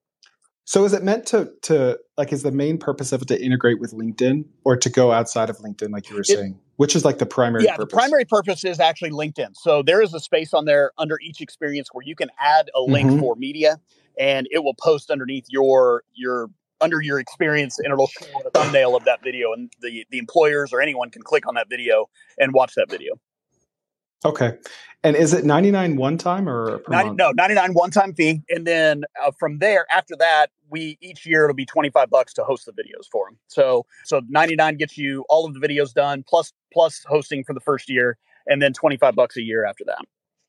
So is it meant to, to like, is the main purpose of it to integrate with LinkedIn or to go outside of LinkedIn, like you were saying, it, which is like the primary yeah, purpose? The primary purpose is actually LinkedIn. So there is a space on there under each experience where you can add a link mm-hmm. for media. And it will post underneath your your under your experience, and it'll show a thumbnail of that video, and the the employers or anyone can click on that video and watch that video. Okay, and is it ninety-nine one time or per ninety, month? No, ninety-nine one time fee, and then uh, from there after that, we each year it'll be twenty-five bucks to host the videos for them. So so ninety-nine gets you all of the videos done plus plus hosting for the first year, and then twenty-five bucks a year after that.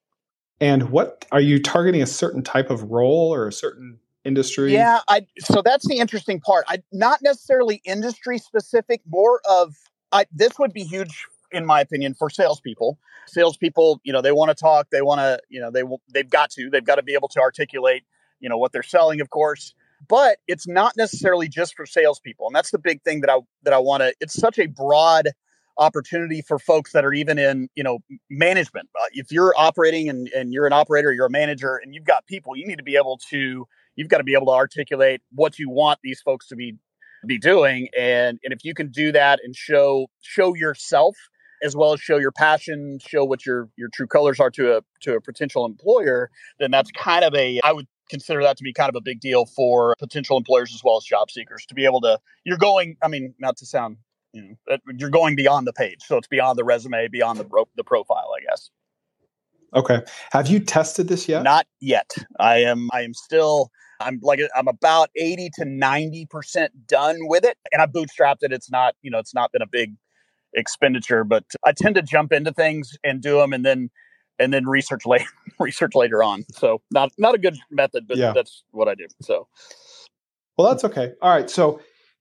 And what are you targeting a certain type of role or a certain industry? Yeah, I so that's the interesting part. I not necessarily industry specific, more of I this would be huge in my opinion for salespeople. Salespeople, you know, they want to talk, they want to, you know, they they've got to, they've got to be able to articulate, you know, what they're selling, of course. But it's not necessarily just for salespeople, and that's the big thing that I that I want to. It's such a broad opportunity for folks that are even in, you know, management. Uh, if you're operating and, and you're an operator, you're a manager, and you've got people, you need to be able to, you've got to be able to articulate what you want these folks to be be doing. And, and if you can do that and show show yourself as well as show your passion, show what your your true colors are to a to a potential employer, then that's kind of a, I would consider that to be kind of a big deal for potential employers as well as job seekers to be able to, you're going, I mean, not to sound, you know, you're going beyond the page. So it's beyond the resume, beyond the pro- the profile, I guess. Okay. Have you tested this yet? Not yet. I am, I am still, I'm like, I'm about eighty to ninety percent done with it. And I bootstrapped it. It's not, you know, it's not been a big expenditure, but I tend to jump into things and do them and then, and then research later, research later on. So not, not a good method, but yeah. That's what I do. So. Well, that's okay. All right. So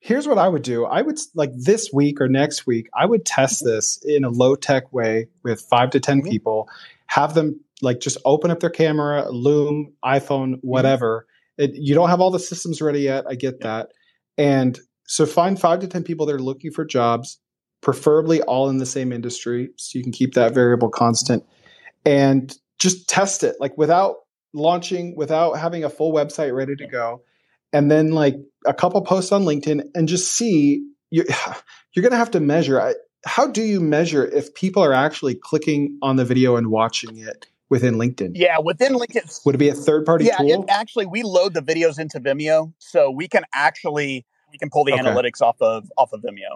here's what I would do. I would like this week or next week, I would test this in a low tech way with five to ten mm-hmm. people, have them like just open up their camera, Loom, iPhone, whatever. Mm-hmm. It, you don't have all the systems ready yet. I get yeah. that. And so find five to ten people that are looking for jobs, preferably all in the same industry. So you can keep that variable constant and just test it like without launching, without having a full website ready to go. And then like a couple posts on LinkedIn and just see, you're, you're going to have to measure. How do you measure if people are actually clicking on the video and watching it within LinkedIn? Yeah, within LinkedIn. Would it be a third-party yeah, tool? Yeah, actually, we load the videos into Vimeo. So we can actually, we can pull the okay. analytics off of off of Vimeo.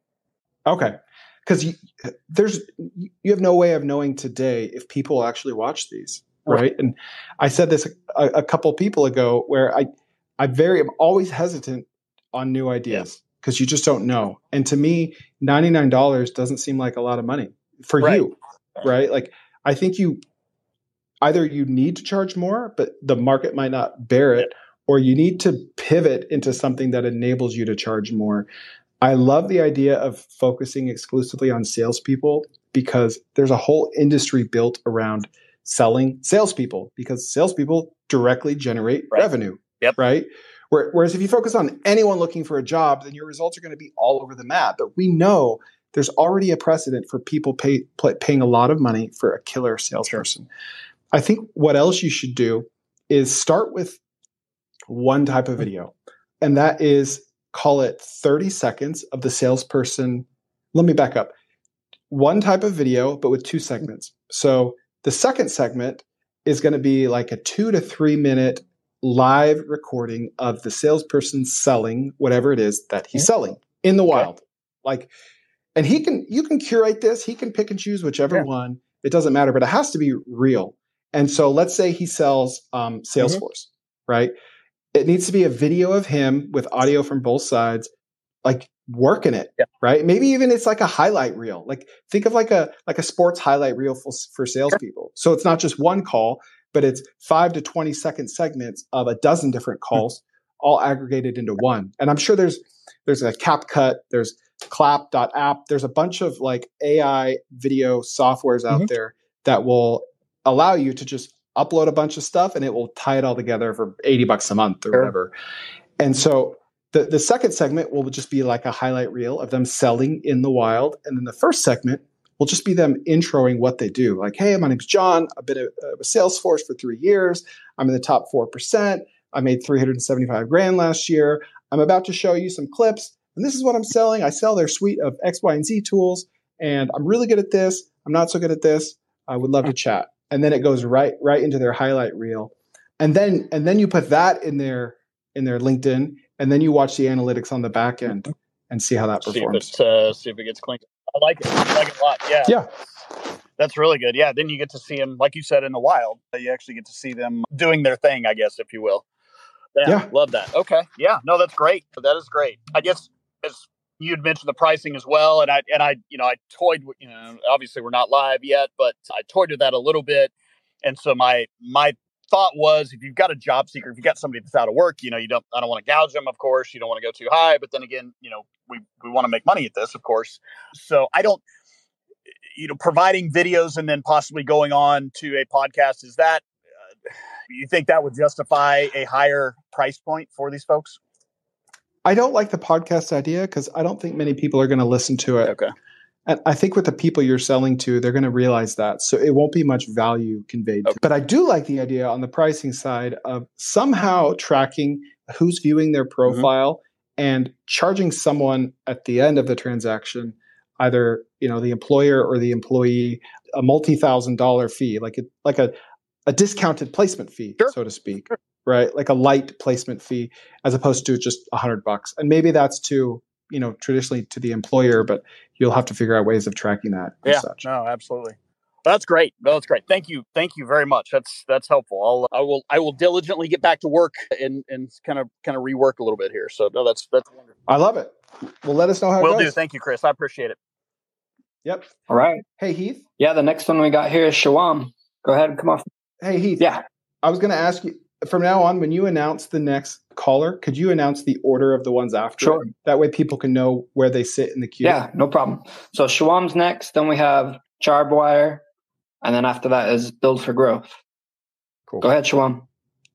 Okay. Because there's, you have no way of knowing today if people actually watch these, right? right. And I said this a, a couple people ago where I, I very am always hesitant on new ideas because yeah. you just don't know. And to me, ninety-nine dollars doesn't seem like a lot of money for right. you, right? Like I think you either you need to charge more, but the market might not bear it, yeah. or you need to pivot into something that enables you to charge more. I love the idea of focusing exclusively on salespeople because there's a whole industry built around selling salespeople because salespeople directly generate right. revenue. Yep. Right. Whereas if you focus on anyone looking for a job, then your results are going to be all over the map. But we know there's already a precedent for people pay, pay, paying a lot of money for a killer salesperson. I think what else you should do is start with one type of video, and that is call it thirty seconds of the salesperson. Let me back up. One type of video, but with two segments. So the second segment is going to be like a two to three minute live recording of the salesperson selling whatever it is that he's selling in the wild. Like, and he can, you can curate this. He can pick and choose whichever yeah. one. It doesn't matter, but it has to be real. And so let's say he sells um, Salesforce, mm-hmm. right? It needs to be a video of him with audio from both sides, like working it, yeah. right? Maybe even it's like a highlight reel. Like think of like a like a sports highlight reel for, for salespeople. So it's not just one call, but it's five to twenty second segments of a dozen different calls, mm-hmm. all aggregated into one. And I'm sure there's there's a CapCut, there's clap dot app, there's a bunch of like A I video softwares out mm-hmm. there that will allow you to just upload a bunch of stuff and it will tie it all together for eighty bucks a month or sure. whatever. And so the, the second segment will just be like a highlight reel of them selling in the wild. And then the first segment will just be them introing what they do. Like, hey, my name's John. I've been a, a Salesforce for three years. I'm in the top four percent. I made three hundred seventy-five grand last year. I'm about to show you some clips. And this is what I'm selling. I sell their suite of X, Y, and Z tools. And I'm really good at this. I'm not so good at this. I would love to chat. And then it goes right right into their highlight reel. And then and then you put that in their in their LinkedIn, and then you watch the analytics on the back end and see how that performs. See if, uh, see if it gets cleaned. I like it. I like it a lot. Yeah. Yeah. That's really good. Yeah. Then you get to see them, like you said, in the wild. You actually get to see them doing their thing, I guess, if you will. Yeah. yeah. Love that. Okay. Yeah. No, that's great. That is great. I guess as you'd mentioned the pricing as well. And I, and I, you know, I toyed with, you know, obviously we're not live yet, but I toyed with that a little bit. And so my, my thought was, if you've got a job seeker, if you've got somebody that's out of work, you know, you don't, I don't want to gouge them, of course, you don't want to go too high, but then again, you know, we, we want to make money at this, of course. So I don't, you know, providing videos and then possibly going on to a podcast, is that, uh, you think that would justify a higher price point for these folks? I don't like the podcast idea because I don't think many people are going to listen to it. Okay. And I think with the people you're selling to, they're going to realize that. So it won't be much value conveyed. Okay. But I do like the idea on the pricing side of somehow tracking who's viewing their profile mm-hmm. and charging someone at the end of the transaction, either, you know, the employer or the employee, a multi-thousand dollar fee, like a, like a, a discounted placement fee, sure. so to speak. Sure. Right? Like a light placement fee as opposed to just a hundred bucks. And maybe that's to, you know, traditionally to the employer, but you'll have to figure out ways of tracking that. Yeah, as such. No, absolutely. That's great. No, that's great. Thank you. Thank you very much. That's, that's helpful. I'll, I will, I will diligently get back to work and, and kind of, kind of rework a little bit here. So no, that's, that's wonderful. I love it. Well, let us know how Will it goes. do. Thank you, Chris. I appreciate it. Yep. All right. Hey, Heath. Yeah. The next one we got here is Shawam. Go ahead and come off. Hey, Heath. Yeah. I was going to ask you, from now on, when you announce the next caller, could you announce the order of the ones after? Sure. It? That way people can know where they sit in the queue. Yeah, no problem. So Shawam's next, then we have Charbwire, and then after that is Build for Growth. Cool. Go ahead, Shawam.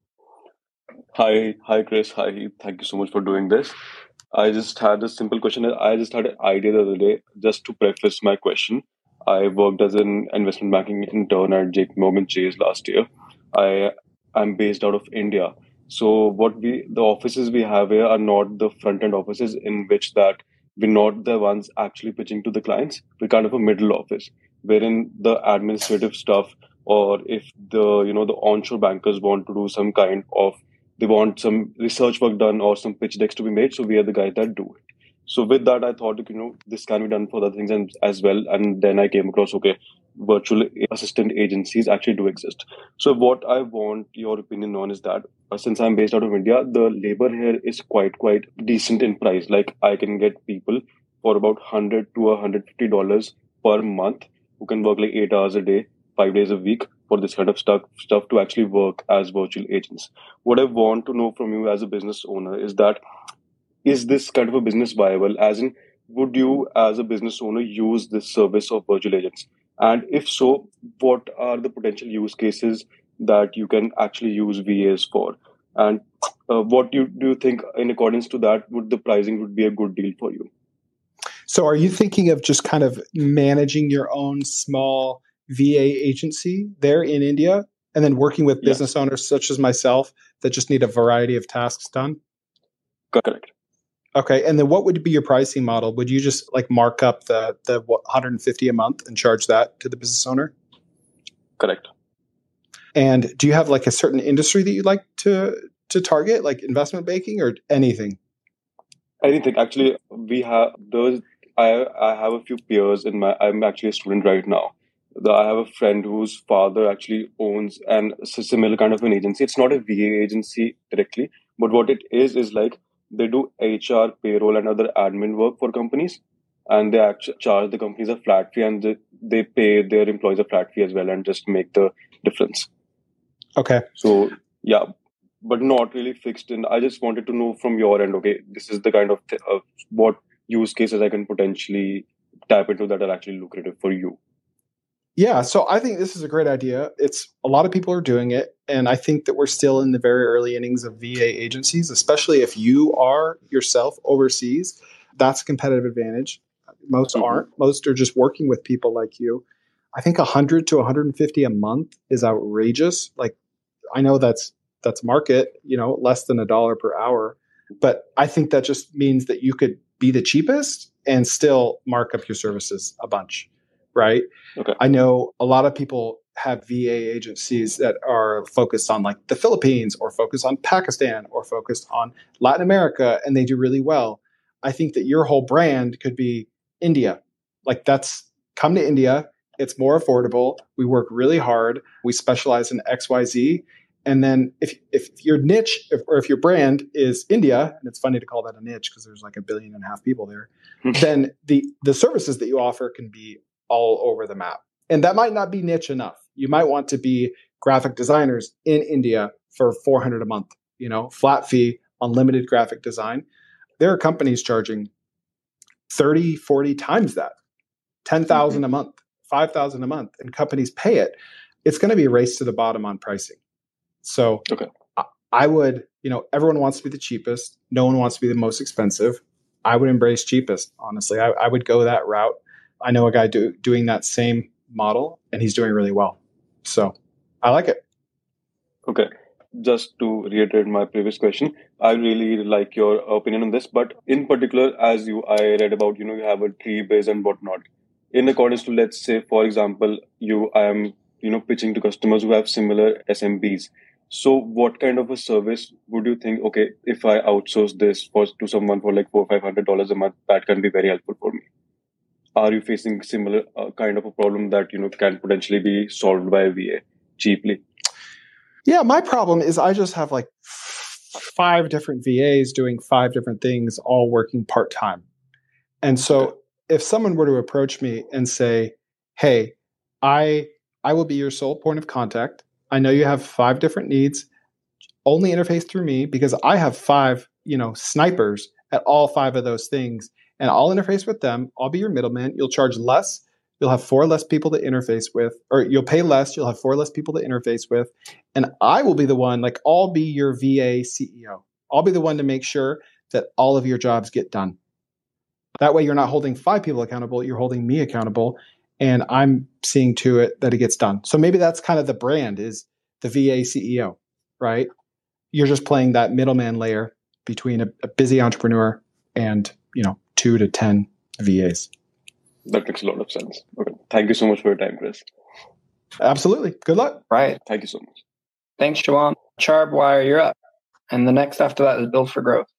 Hi, hi, Chris. Hi, Heath. Thank you so much for doing this. I just had a simple question. I just had an idea the other day. Just to preface my question, I worked as an investment banking intern at J P Morgan Chase last year. I am based out of India. So what we, the offices we have here are not the front end offices in which that we're not the ones actually pitching to the clients. We're kind of a middle office wherein the administrative stuff, or if the, you know, the onshore bankers want to do some kind of, they want some research work done or some pitch decks to be made. So we are the guys that do it. So with that, I thought, you know, this can be done for other things and, as well. And then I came across, okay, virtual assistant agencies actually do exist. So what I want your opinion on is that uh, since I'm based out of India, the labor here is quite, quite decent in price. Like I can get people for about one hundred to one hundred fifty dollars per month who can work like eight hours a day, five days a week for this kind of stuff, stuff to actually work as virtual agents. What I want to know from you as a business owner is that, is this kind of a business viable? As in, would you as a business owner use this service of virtual agents? And if so, what are the potential use cases that you can actually use V As for? And uh, what do you, do you think in accordance to that, would the pricing would be a good deal for you? So are you thinking of just kind of managing your own small V A agency there in India and then working with business Yes. owners such as myself that just need a variety of tasks done? Correct. Okay. And then what would be your pricing model? Would you just like mark up the, the what, one hundred fifty a month and charge that to the business owner? Correct. And do you have like a certain industry that you'd like to, to target, like investment banking or anything? Anything. Actually, we have those. I I have a few peers in my. I'm actually a student right now. The, I have a friend whose father actually owns an a similar kind of an agency. It's not a V A agency directly, but what it is is like they do H R, payroll, and other admin work for companies, and they actually charge the companies a flat fee, and they, they pay their employees a flat fee as well, and just make the difference. Okay. So yeah, but not really fixed in. I just wanted to know from your end, okay, this is the kind of th- uh, what use cases I can potentially tap into that are actually lucrative for you. Yeah, so I think this is a great idea. It's a lot of people are doing it, and I think that we're still in the very early innings of V A agencies, especially if you are yourself overseas. That's a competitive advantage. Most Mhm. aren't. Most are just working with people like you. I think one hundred to one hundred fifty a month is outrageous. Like I know that's that's market, you know, less than a dollar per hour, but I think that just means that you could be the cheapest and still mark up your services a bunch, right? Okay. I know a lot of people have V A agencies that are focused on like the Philippines or focused on Pakistan or focused on Latin America, and they do really well. I think that your whole brand could be India. Like that's come to India. It's more affordable. We work really hard. We specialize in X Y Z. And then if if your niche if, or if your brand is India, and it's funny to call that a niche because there's like a billion and a half people there, then the the services that you offer can be all over the map. And that might not be niche enough. You might want to be graphic designers in India for four hundred a month, you know, flat fee, unlimited graphic design. There are companies charging thirty, forty times that, ten thousand Mm-hmm. a month, five thousand a month, and companies pay it. It's going to be a race to the bottom on pricing. So Okay. I, I would, you know, everyone wants to be the cheapest. No one wants to be the most expensive. I would embrace cheapest, honestly. I, I would go that route. I know a guy do, doing that same model, and he's doing really well. So I like it. Okay. Just to reiterate my previous question, I really like your opinion on this, but in particular, as you, I read about, you know, you have a tree base and whatnot. In accordance to, let's say, for example, you, I am, you know, pitching to customers who have similar S M Bs. So what kind of a service would you think, okay, if I outsource this for, to someone for like four, five hundred dollars a month, that can be very helpful for me? Are you facing similar uh, kind of a problem that, you know, can potentially be solved by a V A cheaply? Yeah, my problem is I just have like five different V As doing five different things, all working part-time. And so Okay. if someone were to approach me and say, hey, I I will be your sole point of contact. I know you have five different needs. only interface through me because I have five, you know, snipers at all five of those things. And I'll interface with them. I'll be your middleman. You'll charge less. You'll have four less people to interface with, or you'll pay less. You'll have four less people to interface with. And I will be the one, like I'll be your V A C E O. I'll be the one to make sure that all of your jobs get done. That way you're not holding five people accountable. You're holding me accountable. And I'm seeing to it that it gets done. So maybe that's kind of the brand is the V A C E O, right? You're just playing that middleman layer between a, a busy entrepreneur and, you know, two to ten V As. That makes a lot of sense. Okay. Thank you so much for your time, Chris. Absolutely. Good luck. Right. Thank you so much. Thanks, Shawam. Charbwire, you're up. And the next after that is Build for Growth.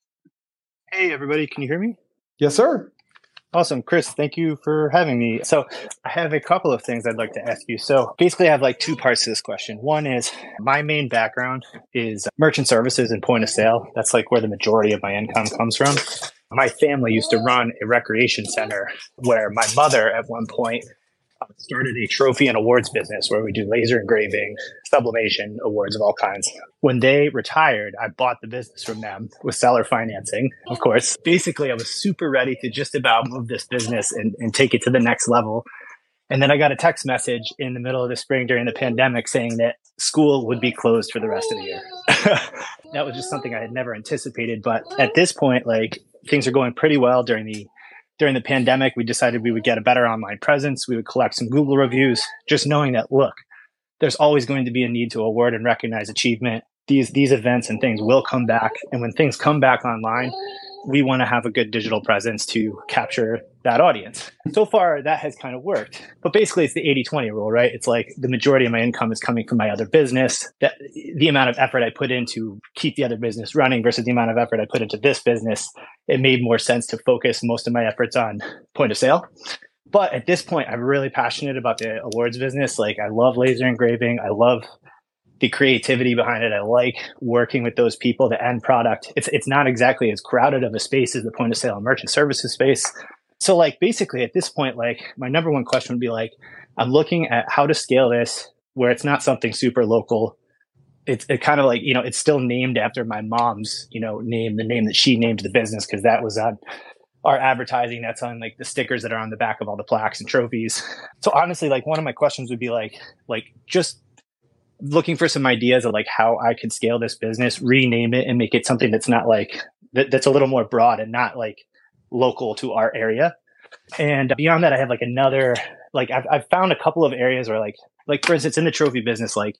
Hey, everybody. Can you hear me? Yes, sir. Awesome. Chris, thank you for having me. So I have a couple of things I'd like to ask you. So basically, I have like two parts to this question. One is my main background is merchant services and point of sale. That's like where the majority of my income comes from. My family used to run a recreation center where my mother at one point started a trophy and awards business where we do laser engraving, sublimation, awards of all kinds. When they retired, I bought the business from them with seller financing, of course. Basically, I was super ready to just about move this business and, and take it to the next level. And then I got a text message in the middle of the spring during the pandemic saying that school would be closed for the rest of the year. That was just something I had never anticipated. But at this point, like things are going pretty well during the During the pandemic, we decided we would get a better online presence. We would collect some Google reviews, just knowing that, look, there's always going to be a need to award and recognize achievement. These these events and things will come back. And when things come back online, we want to have a good digital presence to capture that audience. So far, that has kind of worked. But basically, it's the eighty twenty rule, right? It's like the majority of my income is coming from my other business. That the amount of effort I put in to keep the other business running versus the amount of effort I put into this business, it made more sense to focus most of my efforts on point of sale. But at this point, I'm really passionate about the awards business. Like, I love laser engraving. I love the creativity behind it. I like working with those people. The end product, it's it's not exactly as crowded of a space as the point of sale and merchant services space. So like basically at this point, like my number one question would be like, I'm looking at how to scale this where it's not something super local. It's it kind of like, you know, it's still named after my mom's, you know, name, the name that she named the business, because that was on our advertising. That's on like the stickers that are on the back of all the plaques and trophies. So honestly, like one of my questions would be like, like just looking for some ideas of like how I could scale this business, rename it and make it something that's not like, that, that's a little more broad and not like local to our area. And beyond that, I have like another, like I've, I've found a couple of areas where like, like for instance, in the trophy business, like,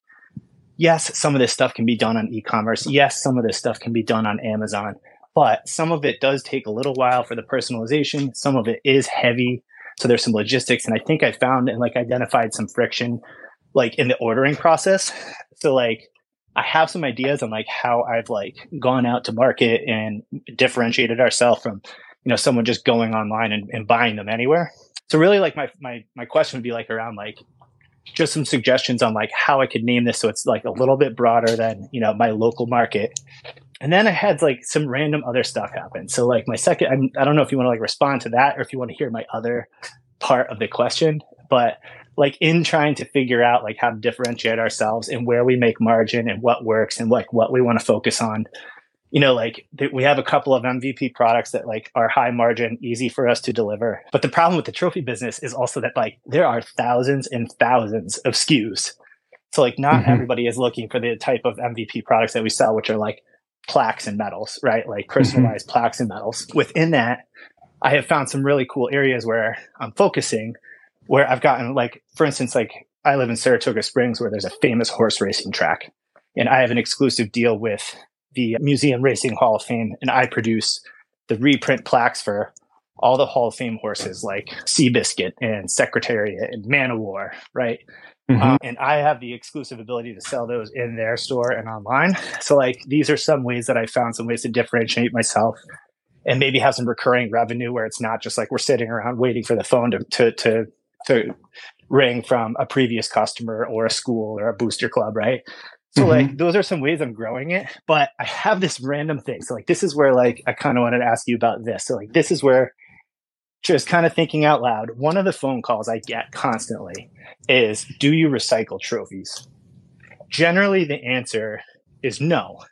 yes, some of this stuff can be done on e-commerce. Yes, some of this stuff can be done on Amazon, but some of it does take a little while for the personalization. Some of it is heavy. So there's some logistics. And I think I found and like identified some friction like in the ordering process. So like I have some ideas on like how I've like gone out to market and differentiated ourselves from, you know, someone just going online and, and buying them anywhere. So really like my, my, my question would be like around like just some suggestions on like how I could name this so it's like a little bit broader than, you know, my local market. And then I had like some random other stuff happen. So like my second, I'm, I don't know if you want to like respond to that or if you want to hear my other part of the question, but like in trying to figure out like how to differentiate ourselves and where we make margin and what works and like what we want to focus on, you know, like th- we have a couple of M V P products that like are high margin, easy for us to deliver. But the problem with the trophy business is also that like there are thousands and thousands of S K Us. So like not mm-hmm. everybody is looking for the type of M V P products that we sell, which are like plaques and medals, right? Like personalized mm-hmm. plaques and medals. Within that, I have found some really cool areas where I'm focusing, where I've gotten like, for instance, like I live in Saratoga Springs where there's a famous horse racing track. And I have an exclusive deal with the Museum Racing Hall of Fame. And I produce the reprint plaques for all the Hall of Fame horses like Seabiscuit and Secretariat and Man of War, right? Mm-hmm. Um, and I have the exclusive ability to sell those in their store and online. So like these are some ways that I found some ways to differentiate myself and maybe have some recurring revenue where it's not just like we're sitting around waiting for the phone to to to to ring from a previous customer or a school or a booster club, right? So mm-hmm. like those are some ways I'm growing it, but I have this random thing. So like this is where like I kind of wanted to ask you about this. So like this is where just kind of thinking out loud, one of the phone calls I get constantly is, do you recycle trophies? Generally the answer is no.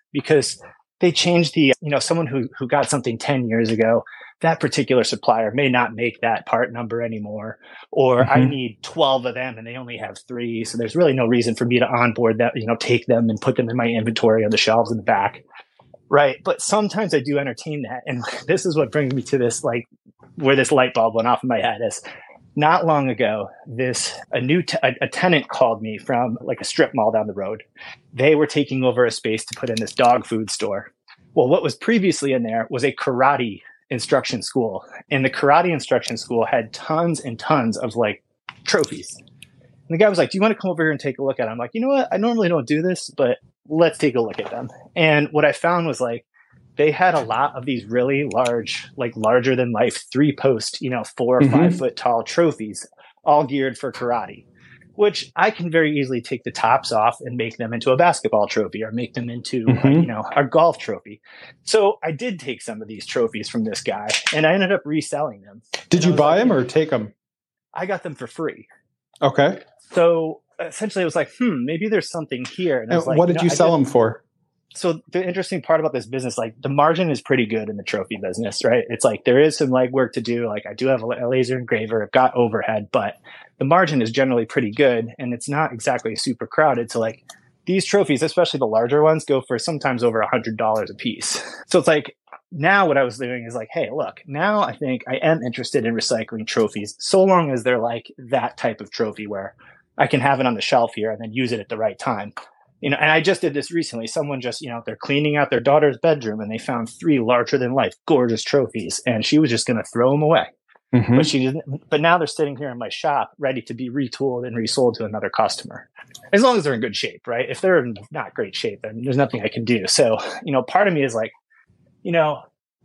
because they changed the, you know, someone who, who got something ten years ago, that particular supplier may not make that part number anymore, or mm-hmm. I need twelve of them and they only have three. So there's really no reason for me to onboard that, you know, take them and put them in my inventory on the shelves in the back. Right. But sometimes I do entertain that. And this is what brings me to this, like where this light bulb went off in my head is not long ago, this, a new, t- a, a tenant called me from like a strip mall down the road. They were taking over a space to put in this dog food store. Well, what was previously in there was a karate instruction school. And the karate instruction school had tons and tons of like trophies. And the guy was like, do you want to come over here and take a look at it? I'm like, you know what? I normally don't do this, but let's take a look at them. And what I found was like, they had a lot of these really large, like larger than life, three post, you know, four or mm-hmm. five foot tall trophies, all geared for karate, which I can very easily take the tops off and make them into a basketball trophy or make them into, mm-hmm. uh, you know, a golf trophy. So I did take some of these trophies from this guy and I ended up reselling them. Did you buy like, them or take them? I got them for free. Okay. So essentially, it was like, hmm, maybe there's something here. And, I was like, what did you, know, you sell them for? So the interesting part about this business, like the margin is pretty good in the trophy business, right? It's like there is some legwork to do. Like I do have a laser engraver, I've got overhead, but the margin is generally pretty good and it's not exactly super crowded. So like these trophies, especially the larger ones, go for sometimes over a hundred dollars a piece. So it's like now what I was doing is like, hey, look, now I think I am interested in recycling trophies so long as they're like that type of trophy where I can have it on the shelf here and then use it at the right time. You know, and I just did this recently. Someone just, you know, they're cleaning out their daughter's bedroom and they found three larger than life, gorgeous trophies. And she was just going to throw them away. Mm-hmm. But she didn't. But now they're sitting here in my shop ready to be retooled and resold to another customer. As long as they're in good shape, right? If they're in not great shape, then there's nothing I can do. So, you know, part of me is like, you know,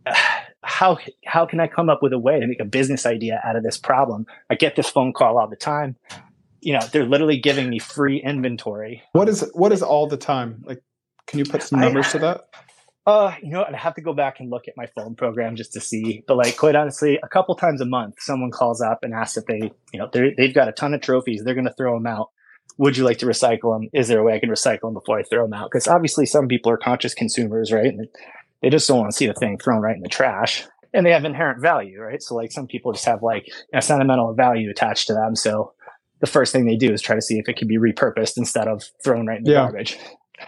how how can I come up with a way to make a business idea out of this problem? I get this phone call all the time. You know, they're literally giving me free inventory. What is what is all the time? Like, can you put some numbers I, to that? Uh, you know, I'd have to go back and look at my phone program just to see. But like, quite honestly, a couple times a month, someone calls up and asks if they, you know, they they've got a ton of trophies. They're going to throw them out. Would you like to recycle them? Is there a way I can recycle them before I throw them out? Because obviously, some people are conscious consumers, right? And they just don't want to see the thing thrown right in the trash. And they have inherent value, right? So like, some people just have like a sentimental value attached to them. So the first thing they do is try to see if it can be repurposed instead of thrown right in the yeah. garbage.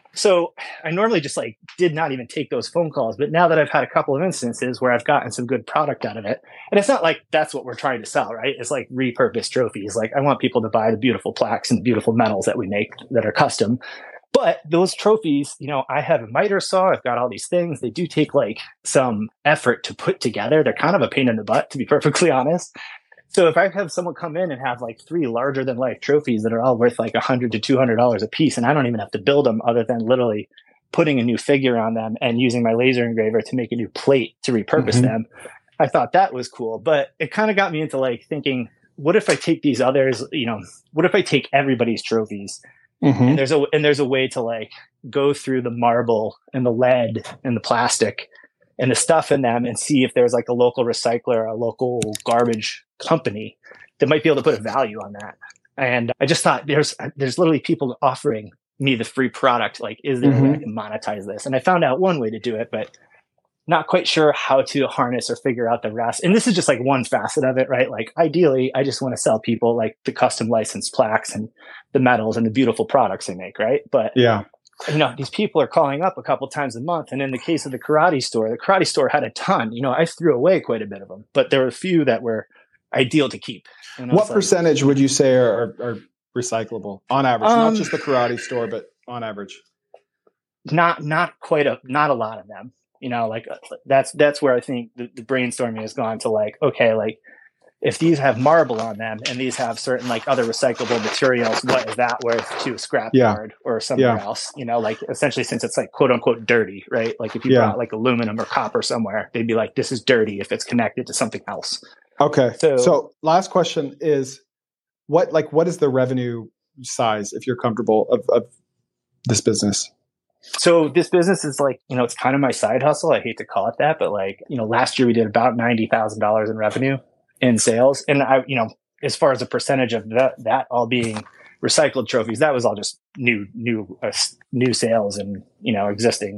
So I normally just like did not even take those phone calls. But now that I've had a couple of instances where I've gotten some good product out of it, and it's not like that's what we're trying to sell, right? It's like repurposed trophies. Like I want people to buy the beautiful plaques and beautiful medals that we make that are custom. But those trophies, you know, I have a miter saw. I've got all these things. They do take like some effort to put together. They're kind of a pain in the butt, to be perfectly honest. So if I have someone come in and have like three larger than life trophies that are all worth like a hundred to two hundred dollars a piece, and I don't even have to build them other than literally putting a new figure on them and using my laser engraver to make a new plate to repurpose mm-hmm. them, I thought that was cool. But it kind of got me into like thinking, what if I take these others, you know, what if I take everybody's trophies mm-hmm. and there's a, and there's a way to like go through the marble and the lead and the plastic and the stuff in them and see if there's like a local recycler, a local garbage company that might be able to put a value on that. And I just thought there's, there's literally people offering me the free product. Like, is there mm-hmm. a way I can monetize this? And I found out one way to do it, but not quite sure how to harness or figure out the rest. And this is just like one facet of it, right? Like ideally, I just want to sell people like the custom licensed plaques and the medals and the beautiful products they make, right? But yeah. You know, these people are calling up a couple times a month. And in the case of the karate store, the karate store had a ton. You know, I threw away quite a bit of them, but there were a few that were ideal to keep. What percentage like, would you say are, are, are recyclable on average? Um, not just the karate store, but on average. Not not quite a not a lot of them. You know, like that's that's where I think the, the brainstorming has gone to like, okay, like if these have marble on them and these have certain like other recyclable materials, what is that worth to a scrap yeah. yard or somewhere yeah. else? You know, like essentially since it's like quote unquote dirty, right? Like if you yeah. brought like aluminum or copper somewhere, they'd be like, this is dirty if it's connected to something else. Okay. So, so last question is what, like, what is the revenue size, if you're comfortable, of, of this business? So this business is like, you know, it's kind of my side hustle. I hate to call it that, but like, you know, last year we did about ninety thousand dollars in revenue in sales. And I, you know, as far as a percentage of that, that all being recycled trophies, that was all just new, new, uh, new sales and, you know, existing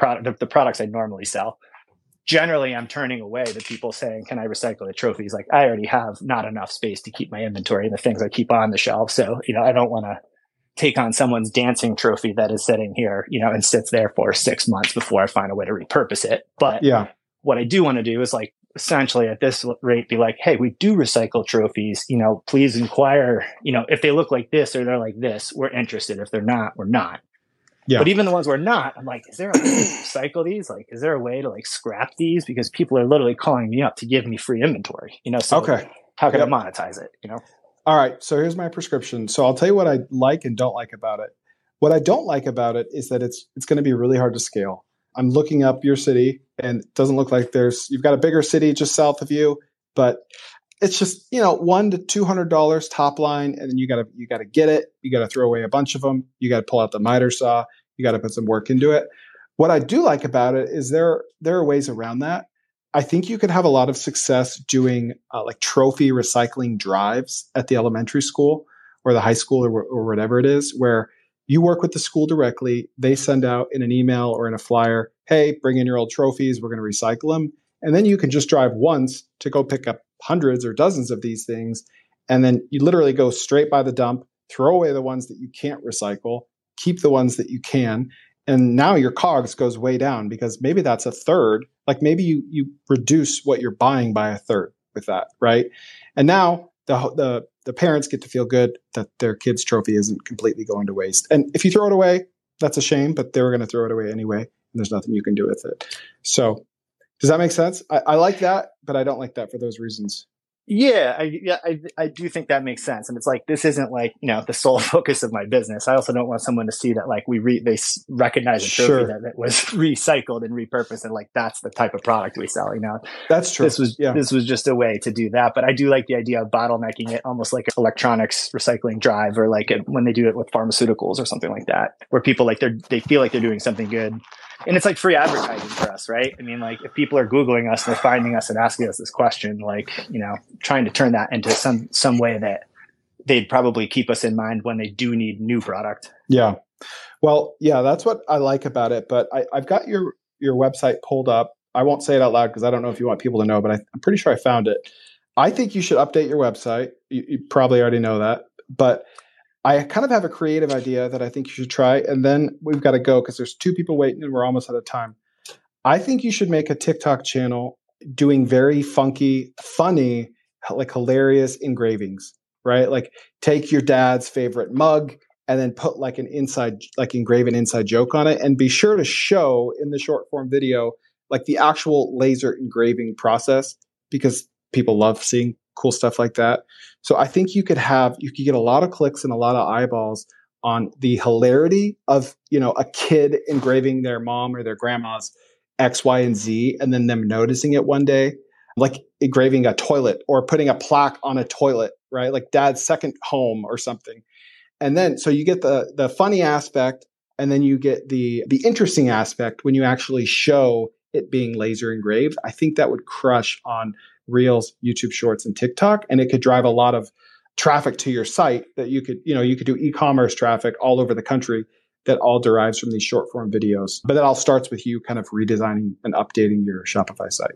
product, the, the products I normally sell. Generally, I'm turning away the people saying, can I recycle the trophies? Like, I already have not enough space to keep my inventory and the things I keep on the shelf. So, you know, I don't want to take on someone's dancing trophy that is sitting here, you know, and sits there for six months before I find a way to repurpose it. But yeah, what I do want to do is like, essentially at this rate, be like, hey, we do recycle trophies, you know, please inquire, you know, if they look like this or they're like this, we're interested. If they're not, we're not. Yeah. But even the ones we're not, I'm like, is there a way to recycle these? Like, is there a way to like scrap these? Because people are literally calling me up to give me free inventory, you know? So okay. How can yep. I monetize it, you know? All right. So here's my prescription. So I'll tell you what I like and don't like about it. What I don't like about it is that it's it's going to be really hard to scale. I'm looking up your city and it doesn't look like there's, you've got a bigger city just south of you, but it's just, you know, one to two hundred dollars top line, and then you gotta you gotta get it. You gotta throw away a bunch of them. You gotta pull out the miter saw. You gotta put some work into it. What I do like about it is there there are ways around that. I think you could have a lot of success doing uh, like trophy recycling drives at the elementary school or the high school or, or whatever it is, where you work with the school directly. They send out in an email or in a flyer, hey, bring in your old trophies. We're going to recycle them. And then you can just drive once to go pick up hundreds or dozens of these things. And then you literally go straight by the dump, throw away the ones that you can't recycle, keep the ones that you can. And now your COGS goes way down because maybe that's a third. Like maybe you you reduce what you're buying by a third with that, right? And now the the the parents get to feel good that their kid's trophy isn't completely going to waste. And if you throw it away, that's a shame, but they were going to throw it away anyway, and there's nothing you can do with it. So does that make sense? I, I like that, but I don't like that for those reasons. Yeah, I, yeah, I, I do think that makes sense. And it's like, this isn't like, you know, the sole focus of my business. I also don't want someone to see that like we re, they recognize a trophy Sure. that, that was recycled and repurposed, and like that's the type of product we sell. You know, that's true. This was yeah. this was just a way to do that. But I do like the idea of bottlenecking it, almost like an electronics recycling drive, or like a, when they do it with pharmaceuticals or something like that, where people like they're they feel like they're doing something good. And it's like free advertising for us, right? I mean, like if people are Googling us and they're finding us and asking us this question, like, you know, trying to turn that into some, some way that they'd probably keep us in mind when they do need new product. Yeah. Well, yeah, that's what I like about it. But I, I've got your, your website pulled up. I won't say it out loud because I don't know if you want people to know, but I, I'm pretty sure I found it. I think you should update your website. You, you probably already know that, but I kind of have a creative idea that I think you should try, and then we've got to go because there's two people waiting and we're almost out of time. I think you should make a TikTok channel doing very funky, funny, like hilarious engravings, right? Like take your dad's favorite mug and then put like an inside, like engrave an inside joke on it, and be sure to show in the short form video, like the actual laser engraving process, because people love seeing cool stuff like that. So I think you could have, you could get a lot of clicks and a lot of eyeballs on the hilarity of, you know, a kid engraving their mom or their grandma's X, Y, and Z, and then them noticing it one day, like engraving a toilet or putting a plaque on a toilet, right? Like dad's second home or something. And then, so you get the, the funny aspect, and then you get the, the interesting aspect when you actually show it being laser engraved. I think that would crush on Reels, YouTube Shorts, and TikTok, and it could drive a lot of traffic to your site that you could, you know, you could do e-commerce traffic all over the country that all derives from these short form videos. But that all starts with you kind of redesigning and updating your Shopify site.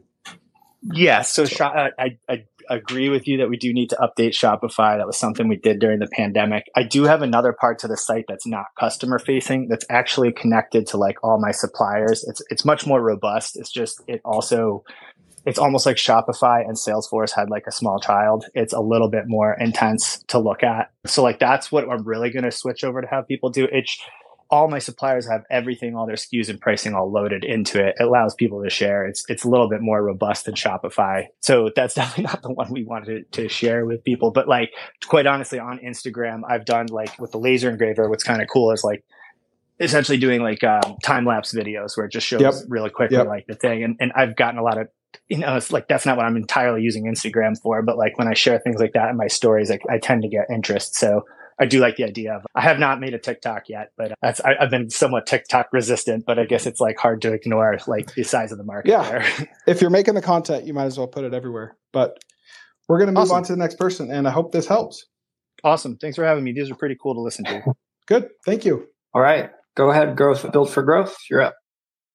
Yeah, so sh- I, I agree with you that we do need to update Shopify. That was something we did during the pandemic. I do have another part to the site that's not customer facing, that's actually connected to like all my suppliers. It's it's much more robust. It's just, it also, it's almost like Shopify and Salesforce had like a small child. It's a little bit more intense to look at. So like that's what I'm really going to switch over to have people do. It's all my suppliers have everything, all their S K Us and pricing all loaded into it. It allows people to share. It's it's a little bit more robust than Shopify. So that's definitely not the one we wanted to, to share with people. But like, quite honestly, on Instagram, I've done like with the laser engraver, what's kind of cool is like essentially doing like um, time-lapse videos where it just shows Yep. really quickly Yep. like the thing. And, and I've gotten a lot of, you know, it's like, that's not what I'm entirely using Instagram for. But like when I share things like that in my stories, I, I tend to get interest. So I do like the idea of, I have not made a TikTok yet, but that's, I, I've been somewhat TikTok resistant, but I guess it's like hard to ignore like the size of the market Yeah. there. If you're making the content, you might as well put it everywhere. But we're going to move Awesome. on to the next person, and I hope this helps. Awesome. Thanks for having me. These are pretty cool to listen to. Good. Thank you. All right. Go ahead. Growth, build for growth. You're up.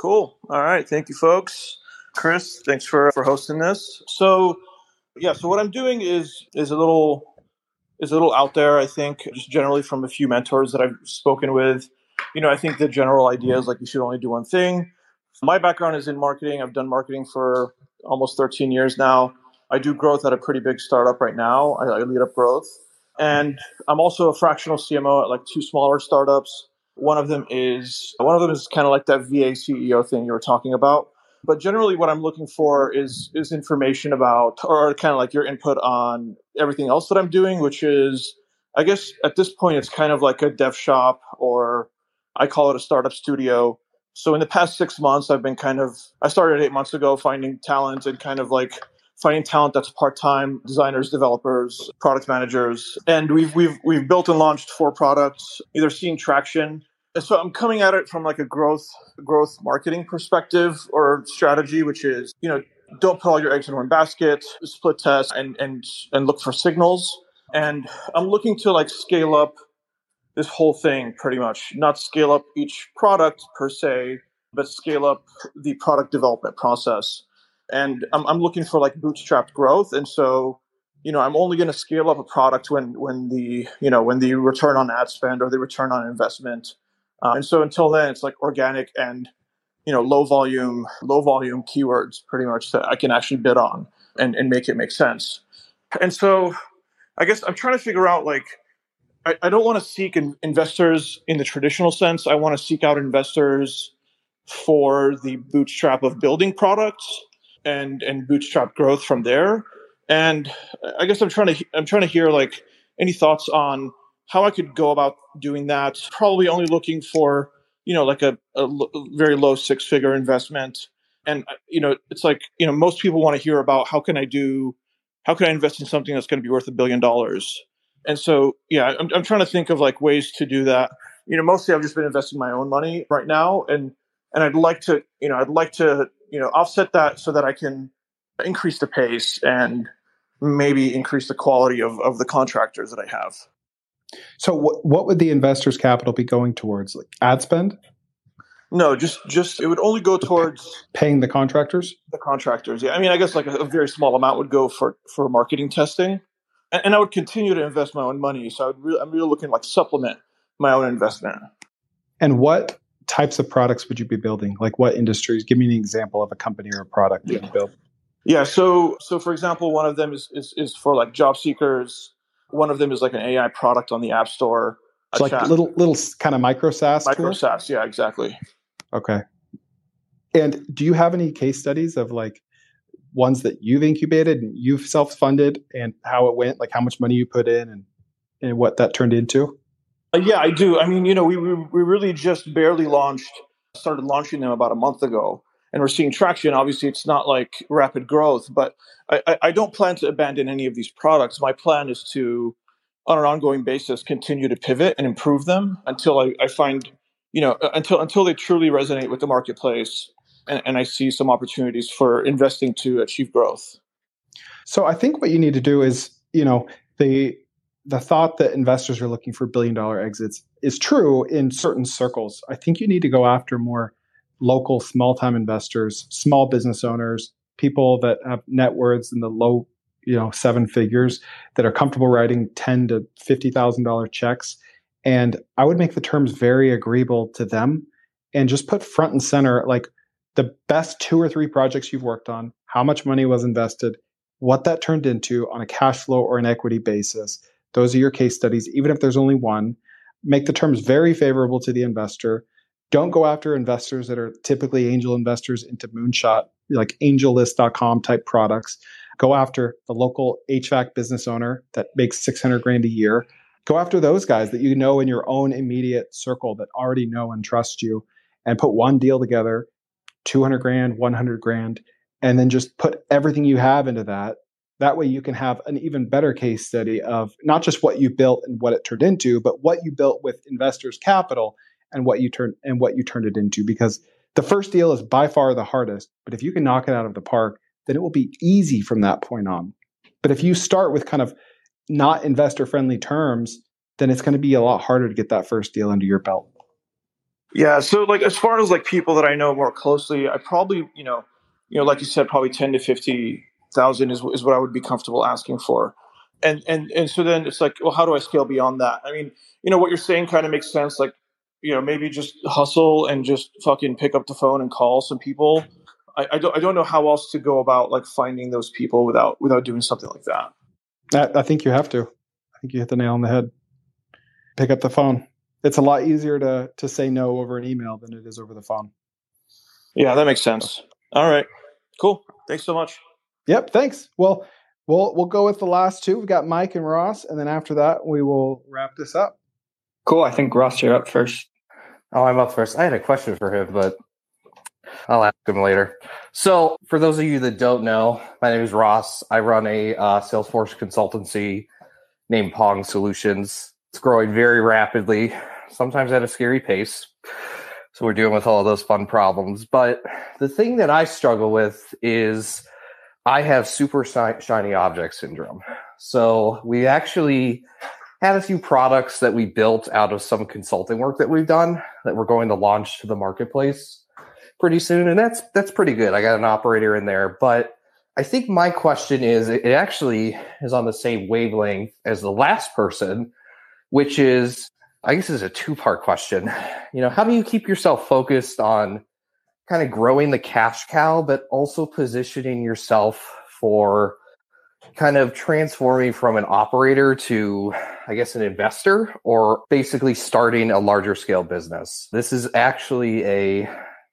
Cool. All right. Thank you, folks. Chris, thanks for, for hosting this. So, yeah, so what I'm doing is is a little is a little out there, I think, just generally from a few mentors that I've spoken with. You know, I think the general idea is like you should only do one thing. My background is in marketing. I've done marketing for almost thirteen years now. I do growth at a pretty big startup right now. I, I lead up growth. And I'm also a fractional C M O at like two smaller startups. One of them is one of them is kind of like that V A C E O thing you were talking about. But generally what I'm looking for is is information about, or kind of like your input on everything else that I'm doing, which is, I guess at this point, it's kind of like a dev shop, or I call it a startup studio. So in the past six months, I've been kind of, I started eight months ago finding talent and kind of like finding talent that's part-time, designers, developers, product managers. And we've we've we've built and launched four products, either seeing traction. And so I'm coming at it from like a growth growth marketing perspective or strategy, which is, you know, don't put all your eggs in one basket, split test and and and look for signals. And I'm looking to like scale up this whole thing pretty much, not scale up each product per se, but scale up the product development process. And I'm, I'm looking for like bootstrapped growth. And so, you know, I'm only going to scale up a product when, when the, you know, when the return on ad spend or the return on investment. Uh, and so until then, it's like organic and, you know, low volume, low volume keywords pretty much that I can actually bid on and, and make it make sense. And so I guess I'm trying to figure out like, I, I don't want to seek in, investors in the traditional sense. I want to seek out investors for the bootstrap of building products and and bootstrap growth from there. And I guess I'm trying to I'm trying to hear like any thoughts on how I could go about doing that. Probably only looking for, you know, like a, a l- very low six figure investment. And you know, it's like, you know, most people want to hear about how can I do how can I invest in something that's going to be worth a billion dollars. And so, yeah, I'm, I'm trying to think of like ways to do that. You know, mostly I've just been investing my own money right now, and and I'd like to, you know, I'd like to, you know, offset that so that I can increase the pace and maybe increase the quality of, of the contractors that I have. So, what what would the investors' capital be going towards? Like ad spend? No, just just it would only go towards paying the contractors. The contractors, yeah. I mean, I guess like a, a very small amount would go for for marketing testing. And I would continue to invest my own money. So I would really, I'm really looking to like supplement my own investment. And what types of products would you be building? Like what industries? Give me an example of a company or a product that you build. Yeah. So, so for example, one of them is, is, is for like job seekers. One of them is like an A I product on the App Store. So like chat. little, little kind of micro SaaS Micro tool? SaaS. Yeah, exactly. Okay. And do you have any case studies of like ones that you've incubated and you've self-funded and how it went, like how much money you put in and, and what that turned into? Uh, yeah, I do. I mean, you know, we, we we really just barely launched, started launching them about a month ago, and we're seeing traction. Obviously, it's not like rapid growth, but I, I, I don't plan to abandon any of these products. My plan is to, on an ongoing basis, continue to pivot and improve them until I, I find, you know, until until they truly resonate with the marketplace. And, and I see some opportunities for investing to achieve growth. So I think what you need to do is, you know, the the thought that investors are looking for billion dollar exits is true in certain circles. I think you need to go after more local, small time investors, small business owners, people that have net worths in the low, you know, seven figures that are comfortable writing ten to fifty thousand dollar checks. And I would make the terms very agreeable to them, and just put front and center like the best two or three projects you've worked on, how much money was invested, what that turned into on a cash flow or an equity basis. Those are your case studies, even if there's only one. Make the terms very favorable to the investor. Don't go after investors that are typically angel investors into moonshot, like angel list dot com type products. Go after the local H V A C business owner that makes six hundred grand a year. Go after those guys that you know in your own immediate circle that already know and trust you, and put one deal together, two hundred grand, one hundred grand, and then just put everything you have into that. That way you can have an even better case study of not just what you built and what it turned into, but what you built with investors' capital and what you turned and what you turned it into. Because the first deal is by far the hardest, but if you can knock it out of the park, then it will be easy from that point on. But if you start with kind of not investor-friendly terms, then it's going to be a lot harder to get that first deal under your belt. Yeah. So like, as far as like people that I know more closely, I probably, you know, you know, like you said, probably ten to fifty thousand is, is what I would be comfortable asking for. And, and, and so then it's like, well, how do I scale beyond that? I mean, you know, what you're saying kind of makes sense. Like, you know, maybe just hustle and just fucking pick up the phone and call some people. I, I don't, I don't know how else to go about like finding those people without, without doing something like that. I, I think you have to. I think you hit the nail on the head. Pick up the phone. It's a lot easier to to say no over an email than it is over the phone. Yeah, that makes sense. All right, cool. Thanks so much. Yep, thanks. Well, we'll we'll go with the last two. We've got Mike and Ross, and then after that, we will wrap this up. Cool. I think Ross, you're up first. Oh, I'm up first. I had a question for him, but I'll ask him later. So, for those of you that don't know, my name is Ross. I run a uh, Salesforce consultancy named Pong Solutions. It's growing very rapidly, sometimes at a scary pace. So we're dealing with all of those fun problems. But the thing that I struggle with is I have super shiny object syndrome. So we actually had a few products that we built out of some consulting work that we've done that we're going to launch to the marketplace pretty soon. And that's that's pretty good. I got an operator in there. But I think my question is, it actually is on the same wavelength as the last person, which is, I guess it's a two-part question. You know, how do you keep yourself focused on kind of growing the cash cow, but also positioning yourself for kind of transforming from an operator to, I guess, an investor, or basically starting a larger scale business? This is actually a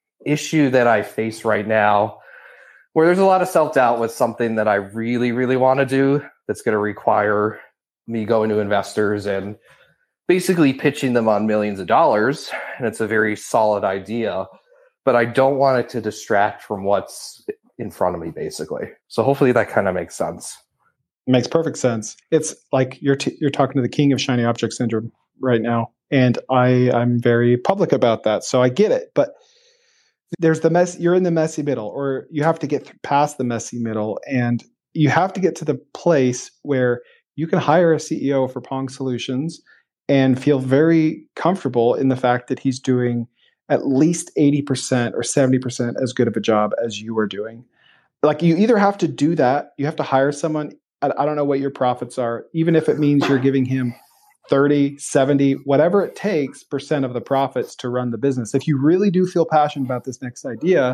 issue that I face right now, where there's a lot of self-doubt with something that I really, really want to do that's going to require me going to investors and basically pitching them on millions of dollars. And it's a very solid idea, but I don't want it to distract from what's in front of me, basically. So hopefully that kind of makes sense. It makes perfect sense. It's like you're t- you're talking to the king of shiny object syndrome right now. And I, I'm very public about that. So I get it. But there's the mess, you're in the messy middle, or you have to get th- past the messy middle. And you have to get to the place where you can hire a C E O for Pong Solutions and feel very comfortable in the fact that he's doing at least eighty percent or seventy percent as good of a job as you are doing. Like, you either have to do that, you have to hire someone. I, I don't know what your profits are, even if it means you're giving him thirty, seventy, whatever it takes percent of the profits to run the business. If you really do feel passionate about this next idea,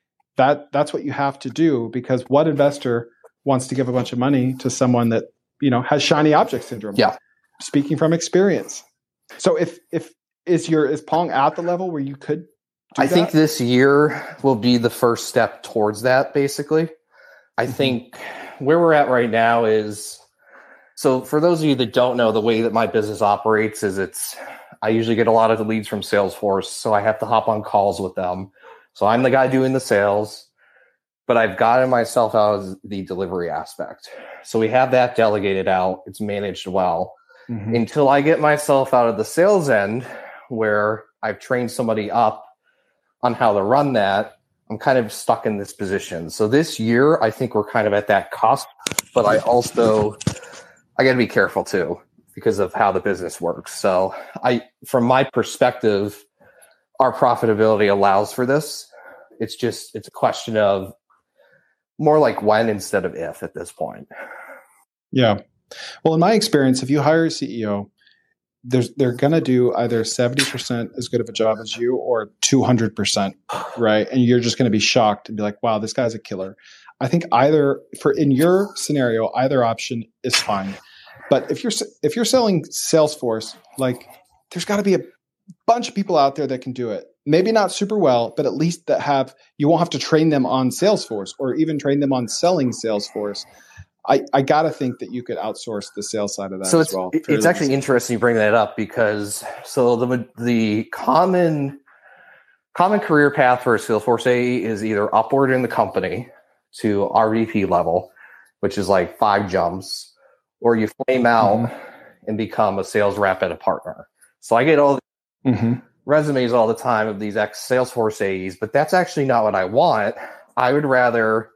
that that's what you have to do, because what investor wants to give a bunch of money to someone that, you know, has shiny object syndrome? Yeah. Speaking from experience. So if, if is your, is Pong at the level where you could do I that? think this year will be the first step towards that, basically. I mm-hmm. think where we're at right now is, so for those of you that don't know, the way that my business operates is it's, I usually get a lot of the leads from Salesforce, so I have to hop on calls with them. So I'm the guy doing the sales, but I've gotten myself out of the delivery aspect. So we have that delegated out. It's managed well. Mm-hmm. Until I get myself out of the sales end, where I've trained somebody up on how to run that, I'm kind of stuck in this position. So this year, I think we're kind of at that cusp, but I also, I got to be careful too, because of how the business works. So I, from my perspective, our profitability allows for this. It's just, it's a question of more like when instead of if at this point. Yeah. Well, in my experience, if you hire a C E O, there's, they're going to do either seventy percent as good of a job as you or two hundred percent, right? And you're just going to be shocked and be like, wow, this guy's a killer. I think either, for in your scenario, either option is fine. But if you're if you're selling Salesforce, like, there's got to be a bunch of people out there that can do it. Maybe not super well, but at least that have, you won't have to train them on Salesforce or even train them on selling Salesforce. I, I got to think that you could outsource the sales side of that so as it's, well. It's actually easy. Interesting you bring that up, because so the the common common career path for a Salesforce A E is either upward in the company to R V P level, which is like five jumps, or you flame out mm-hmm. and become a sales rep at a partner. So I get all the mm-hmm. resumes all the time of these ex Salesforce A Es, but that's actually not what I want. I would rather,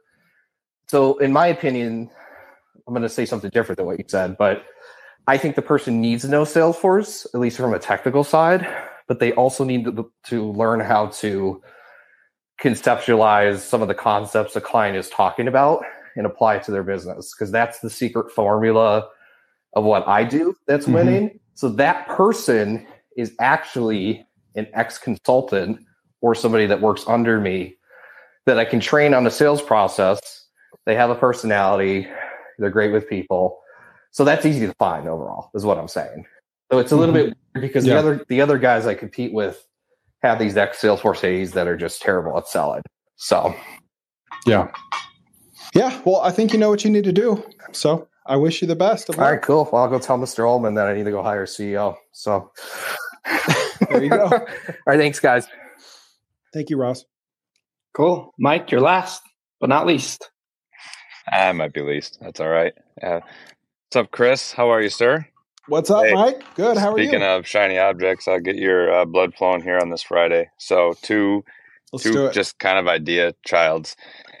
so in my opinion, I'm going to say something different than what you said, but I think the person needs to know Salesforce, at least from a technical side, but they also need to, to learn how to conceptualize some of the concepts the client is talking about and apply it to their business, because that's the secret formula of what I do that's Mm-hmm. winning. So that person is actually an ex-consultant or somebody that works under me that I can train on the sales process. They have a personality. They're great with people. So that's easy to find overall, is what I'm saying. So it's a little Mm-hmm. bit weird because Yeah. the other the other guys I compete with have these ex-Salesforce A's that are just terrible at selling. So Yeah. Yeah. Well, I think you know what you need to do. So I wish you the best of all luck. right, cool. Well, I'll go tell Mister Ullman that I need to go hire a C E O. So There you go. all right, thanks, guys. Thank you, Ross. Cool. Mike, you're last, but not least. I might be least. That's all right. Uh, what's up, Chris? How are you, sir? What's up, Hey, Mike? Good. How are Speaking you? of shiny objects, I'll get your uh, blood flowing here on this Friday. So two, Let's do two it. just kind of idea childs.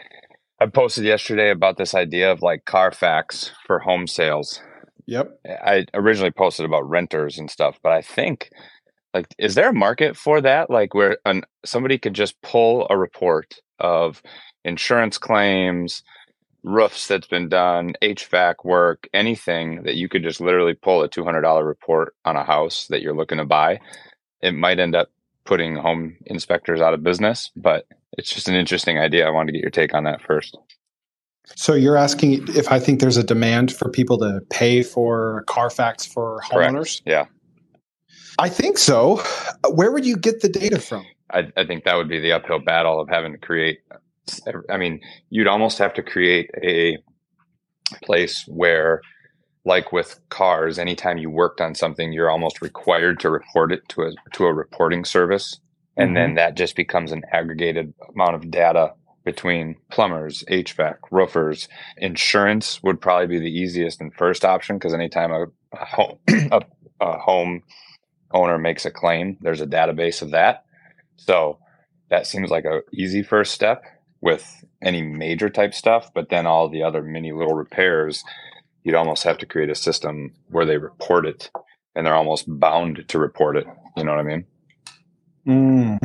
I posted yesterday about this idea of like Carfax for home sales. Yep. I originally posted about renters and stuff, but I think like, is there a market for that? Like where an, somebody could just pull a report of insurance claims, roofs that's been done, H V A C work, anything that you could just literally pull a two hundred dollars report on a house that you're looking to buy. It might end up putting home inspectors out of business, but it's just an interesting idea. I wanted to get your take on that first. So you're asking if I think there's a demand for people to pay for Carfax for Correct. homeowners? Yeah. I think so. Where would you get the data from? I, I think that would be the uphill battle of having to create. I mean, you'd almost have to create a place where, like with cars, anytime you worked on something, you're almost required to report it to a to a reporting service. And Mhm. then that just becomes an aggregated amount of data between plumbers, H V A C, roofers. Insurance would probably be the easiest and first option, because anytime a, a home a, a home owner makes a claim, there's a database of that. So that seems like a easy first step with any major type stuff. But then all the other mini little repairs, you'd almost have to create a system where they report it, and they're almost bound to report it. You know what I mean? Mm.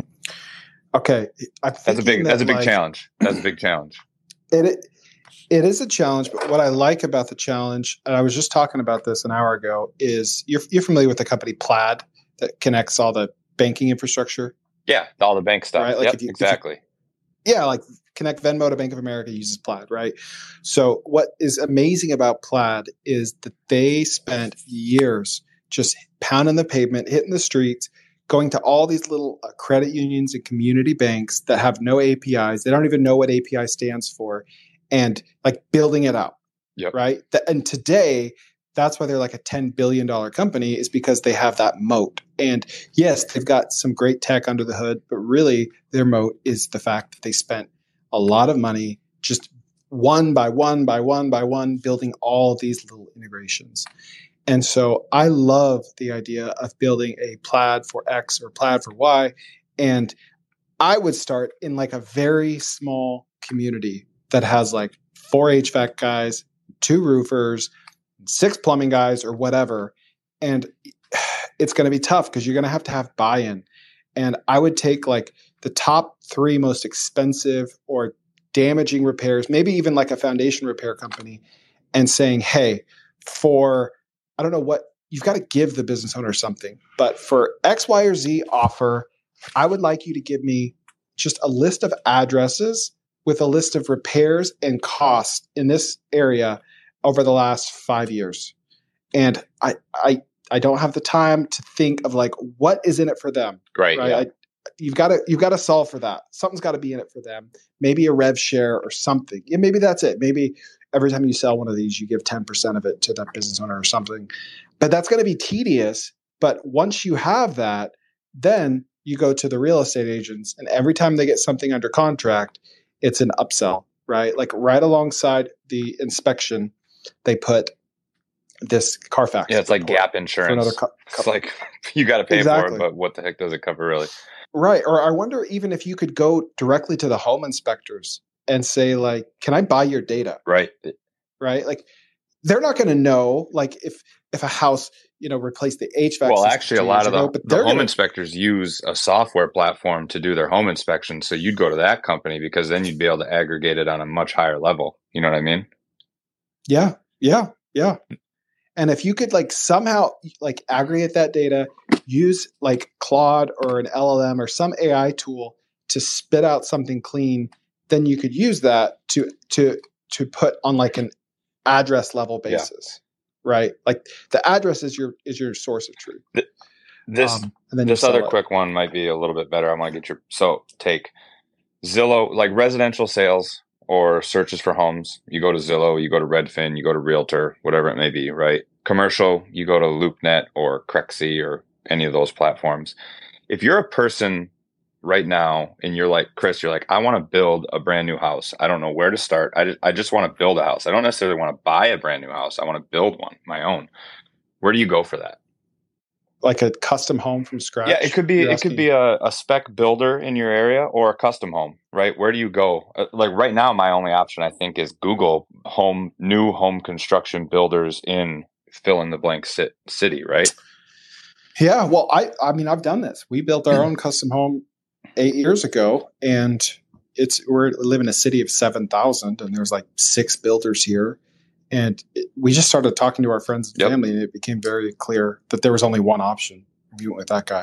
Okay. I'm That's a big. thinking That's that, a big like, challenge. That's a big challenge. It, it it is a challenge, but what I like about the challenge, and I was just talking about this an hour ago, is you're you're familiar with the company Plaid that connects all the banking infrastructure, Yeah, all the bank stuff. right? Like Yep, if you, if exactly. you yeah, like connect Venmo to Bank of America uses Plaid, right? So what is amazing about Plaid is that they spent years just pounding the pavement, hitting the streets, going to all these little uh, credit unions and community banks that have no A P Is. They don't even know what A P I stands for, and like building it out, Yep. right? Th- and today, that's why they're like a ten billion dollars company, is because they have that moat. And yes, they've got some great tech under the hood, but really their moat is the fact that they spent a lot of money just one by one by one by one building all these little integrations. And so I love the idea of building a Plaid for X or Plaid for Y. And I would start in like a very small community that has like four H V A C guys, two roofers, six plumbing guys, or whatever. And it's going to be tough because you're going to have to have buy-in. And I would take like the top three most expensive or damaging repairs, maybe even like a foundation repair company, and saying, hey, for, I don't know what, you've got to give the business owner something, but for X, Y, or Z offer, I would like you to give me just a list of addresses with a list of repairs and costs in this area over the last five years. And I, I, I don't have the time to think of like, what is in it for them? Great. Right. Yeah. I, you've got to, you've got to solve for that. Something's got to be in it for them. Maybe a rev share or something. Yeah, maybe that's it. Maybe every time you sell one of these, you give ten percent of it to that business owner or something. But that's going to be tedious. But once you have that, then you go to the real estate agents, and every time they get something under contract, it's an upsell, right? Like right alongside the inspection, they put this Carfax. Yeah, it's like report gap for insurance. another co- It's like you got to pay for Exactly. it, but what the heck does it cover really? Right. Or I wonder even if you could go directly to the home inspectors and say, like, can I buy your data? Right. Right. Like they're not going to know, like if, if a house, you know, replace the H V A C Well, system actually, a two lot years of the, ago, but the they're home gonna, inspectors use a software platform to do their home inspection. So you'd go to that company because then you'd be able to aggregate it on a much higher level. You know what I mean? yeah, yeah, yeah. And if you could like somehow like aggregate that data, use like Claude or an L L M or some A I tool to spit out something clean, then you could use that to to to put on like an address level basis, yeah. right? Like the address is your is your source of truth. This um, and then this other it. quick one might be a little bit better. I want to get your so take Zillow, like residential sales or searches for homes. You go to Zillow, you go to Redfin, you go to Realtor, whatever it may be, right? Commercial, you go to LoopNet or Crexi or any of those platforms. If you're a person right now and you're like, Chris, you're like, I want to build a brand new house. I don't know where to start. I just, I just want to build a house. I don't necessarily want to buy a brand new house. I want to build one, my own. Where do you go for that? Like a custom home from scratch? Yeah, it could be, it could be a, a spec builder in your area or a custom home, right? Where do you go? Uh, like right now, my only option, I think, is Google home, new home construction builders in fill in the blank sit, city, right? Yeah. Well, I, I mean, I've done this. We built our own custom home eight years ago, and it's we're live in a city of seven thousand, and there's like six builders here, and it, we just started talking to our friends and Yep. family, and it became very clear that there was only one option. We went with that guy.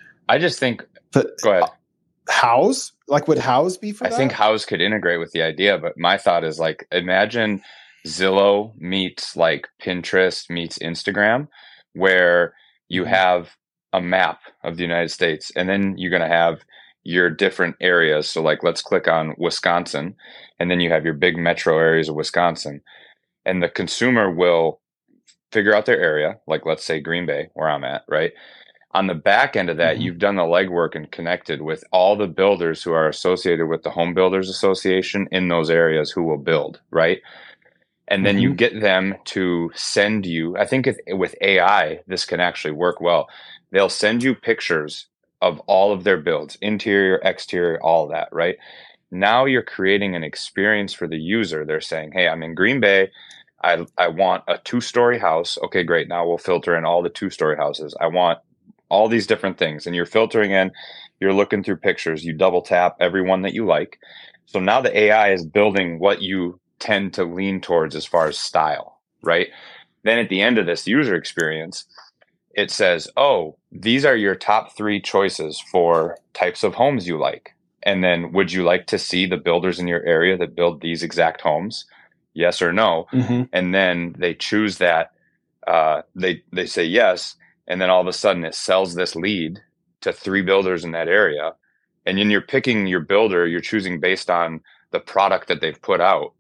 I just think. But go ahead. House, like, would House be for I that? think House could integrate with the idea, but my thought is like, imagine Zillow meets like Pinterest meets Instagram, where you Mhm. have a map of the United States, and then you're going to have your different areas. So like, let's click on Wisconsin, and then you have your big metro areas of Wisconsin, and the consumer will figure out their area. Like, let's say Green Bay, where I'm at, right? On the back end of that, Mhm. you've done the legwork and connected with all the builders who are associated with the Home Builders Association in those areas who will build, right? And then you Mhm. get them to send you, I think if, with A I, this can actually work well. They'll send you pictures of all of their builds, interior, exterior, all of that, right? Now you're creating an experience for the user. They're saying, hey, I'm in Green Bay. I, I want a two-story house. Okay, great. Now we'll filter in all the two-story houses. I want all these different things. And you're filtering in, you're looking through pictures. You double tap every one that you like. So now the A I is building what you tend to lean towards as far as style, right? Then at the end of this user experience, it says, oh, these are your top three choices for types of homes you like. And then would you like to see the builders in your area that build these exact homes? Yes or no? Mm-hmm. And then they choose that. Uh, they, they say yes. And then all of a sudden it sells this lead to three builders in that area. And then you're picking your builder, you're choosing based on the product that they've put out.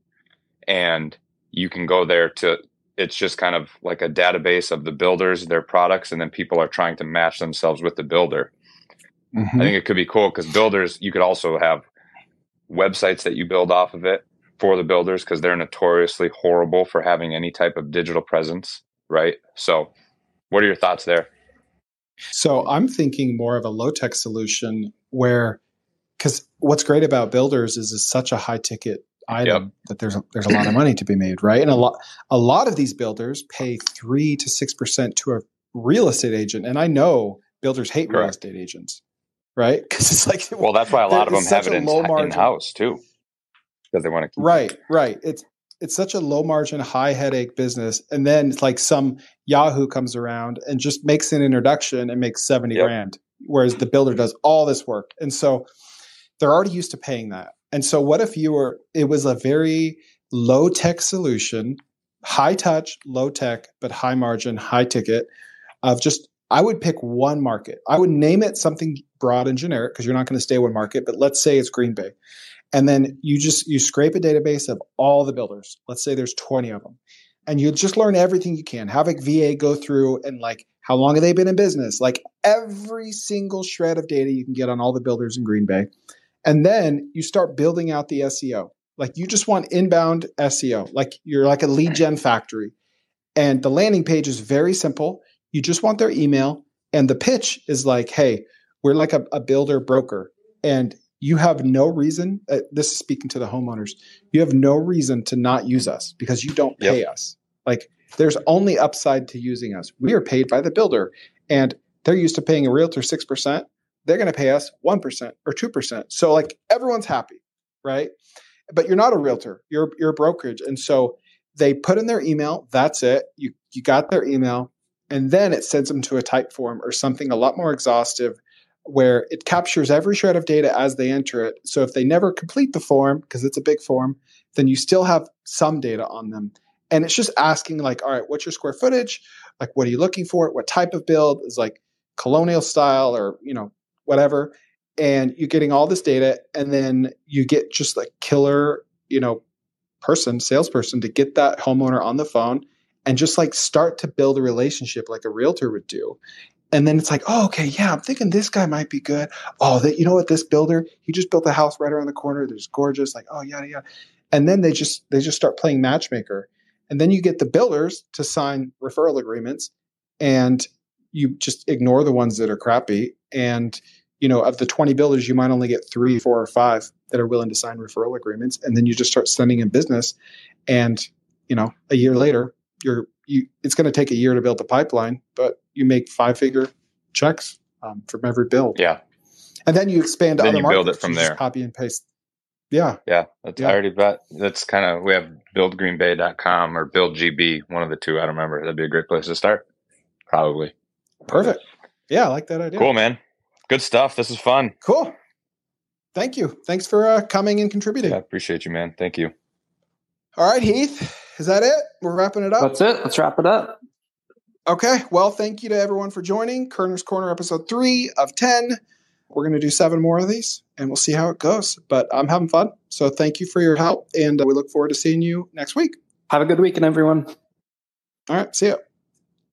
And you can go there to, it's just kind of like a database of the builders, their products, and then people are trying to match themselves with the builder. Mm-hmm. I think it could be cool because builders, you could also have websites that you build off of it for the builders because they're notoriously horrible for having any type of digital presence, right? So what are your thoughts there? So I'm thinking more of a low-tech solution where, because what's great about builders is it's such a high-ticket item Yep. that there's a, there's a lot of money to be made, right? And a lot a lot of these builders pay three to six percent to a real estate agent, and I know builders hate real Correct. estate agents, right? Because it's like, Well, that's why a lot of them it's have such it a in, low margin. in-house too, because they want to keep Right, right. It's it's such a low margin, high headache business, and then it's like some Yahoo comes around and just makes an introduction and makes seventy Yep. grand, whereas the builder does all this work, and so they're already used to paying that. And so, what if you were? It was a very low tech solution, high touch, low tech, but high margin, high ticket. Of just, I would pick one market. I would name it something broad and generic because you're not going to stay one market. But let's say it's Green Bay. And then you just you scrape a database of all the builders. Let's say there's twenty of them. And you just learn everything you can. Have a V A go through and like, how long have they been in business? Like every single shred of data you can get on all the builders in Green Bay. And then you start building out the S E O. Like you just want inbound S E O. Like you're like a lead gen factory. And the landing page is very simple. You just want their email. And the pitch is like, hey, we're like a, a builder broker. And you have no reason, uh, this is speaking to the homeowners, you have no reason to not use us because you don't pay Yep. us. Like there's only upside to using us. We are paid by the builder, and they're used to paying a realtor six percent. They're going to pay us one percent or two percent. So like everyone's happy, right? But you're not a realtor. You're you're a brokerage. And so they put in their email. That's it. You you got their email. And then it sends them to a type form or something a lot more exhaustive where it captures every shred of data as they enter it. So if they never complete the form, because it's a big form, then you still have some data on them. And it's just asking like, all right, what's your square footage? Like, what are you looking for? What type of build is like colonial style or, you know, whatever. And you're getting all this data. And then you get just like killer, you know, person, salesperson to get that homeowner on the phone and just like start to build a relationship like a realtor would do. And then it's like, oh, okay, yeah, I'm thinking this guy might be good. Oh, that, you know what, this builder, he just built a house right around the corner. There's gorgeous, like, oh, yada, yada. And then they just they just start playing matchmaker. And then you get the builders to sign referral agreements and you just ignore the ones that are crappy. And, you know, of the twenty builders, you might only get three, four, or five that are willing to sign referral agreements. And then you just start sending in business. And, you know, a year later, you're you it's going to take a year to build the pipeline, but you make five figure checks um, from every build. Yeah. And then you expand to then other you markets. build it from you there. Just copy and paste. Yeah. Yeah. That's, yeah. I already bet. That's kind of, we have build green bay dot com or build G B, one of the two. I don't remember. That'd be a great place to start. Probably. Perfect. Yeah. I like that idea. Cool, man. Good stuff. This is fun. Cool. Thank you. Thanks for uh, coming and contributing. Yeah, I appreciate you, man. Thank you. All right, Heath. Is that it? We're wrapping it up? That's it. Let's wrap it up. Okay. Well, thank you to everyone for joining. Kerner's Corner episode three of ten. We're going to do seven more of these, and we'll see how it goes. But I'm having fun. So thank you for your help, and we look forward to seeing you next week. Have a good weekend, everyone. All right. See ya.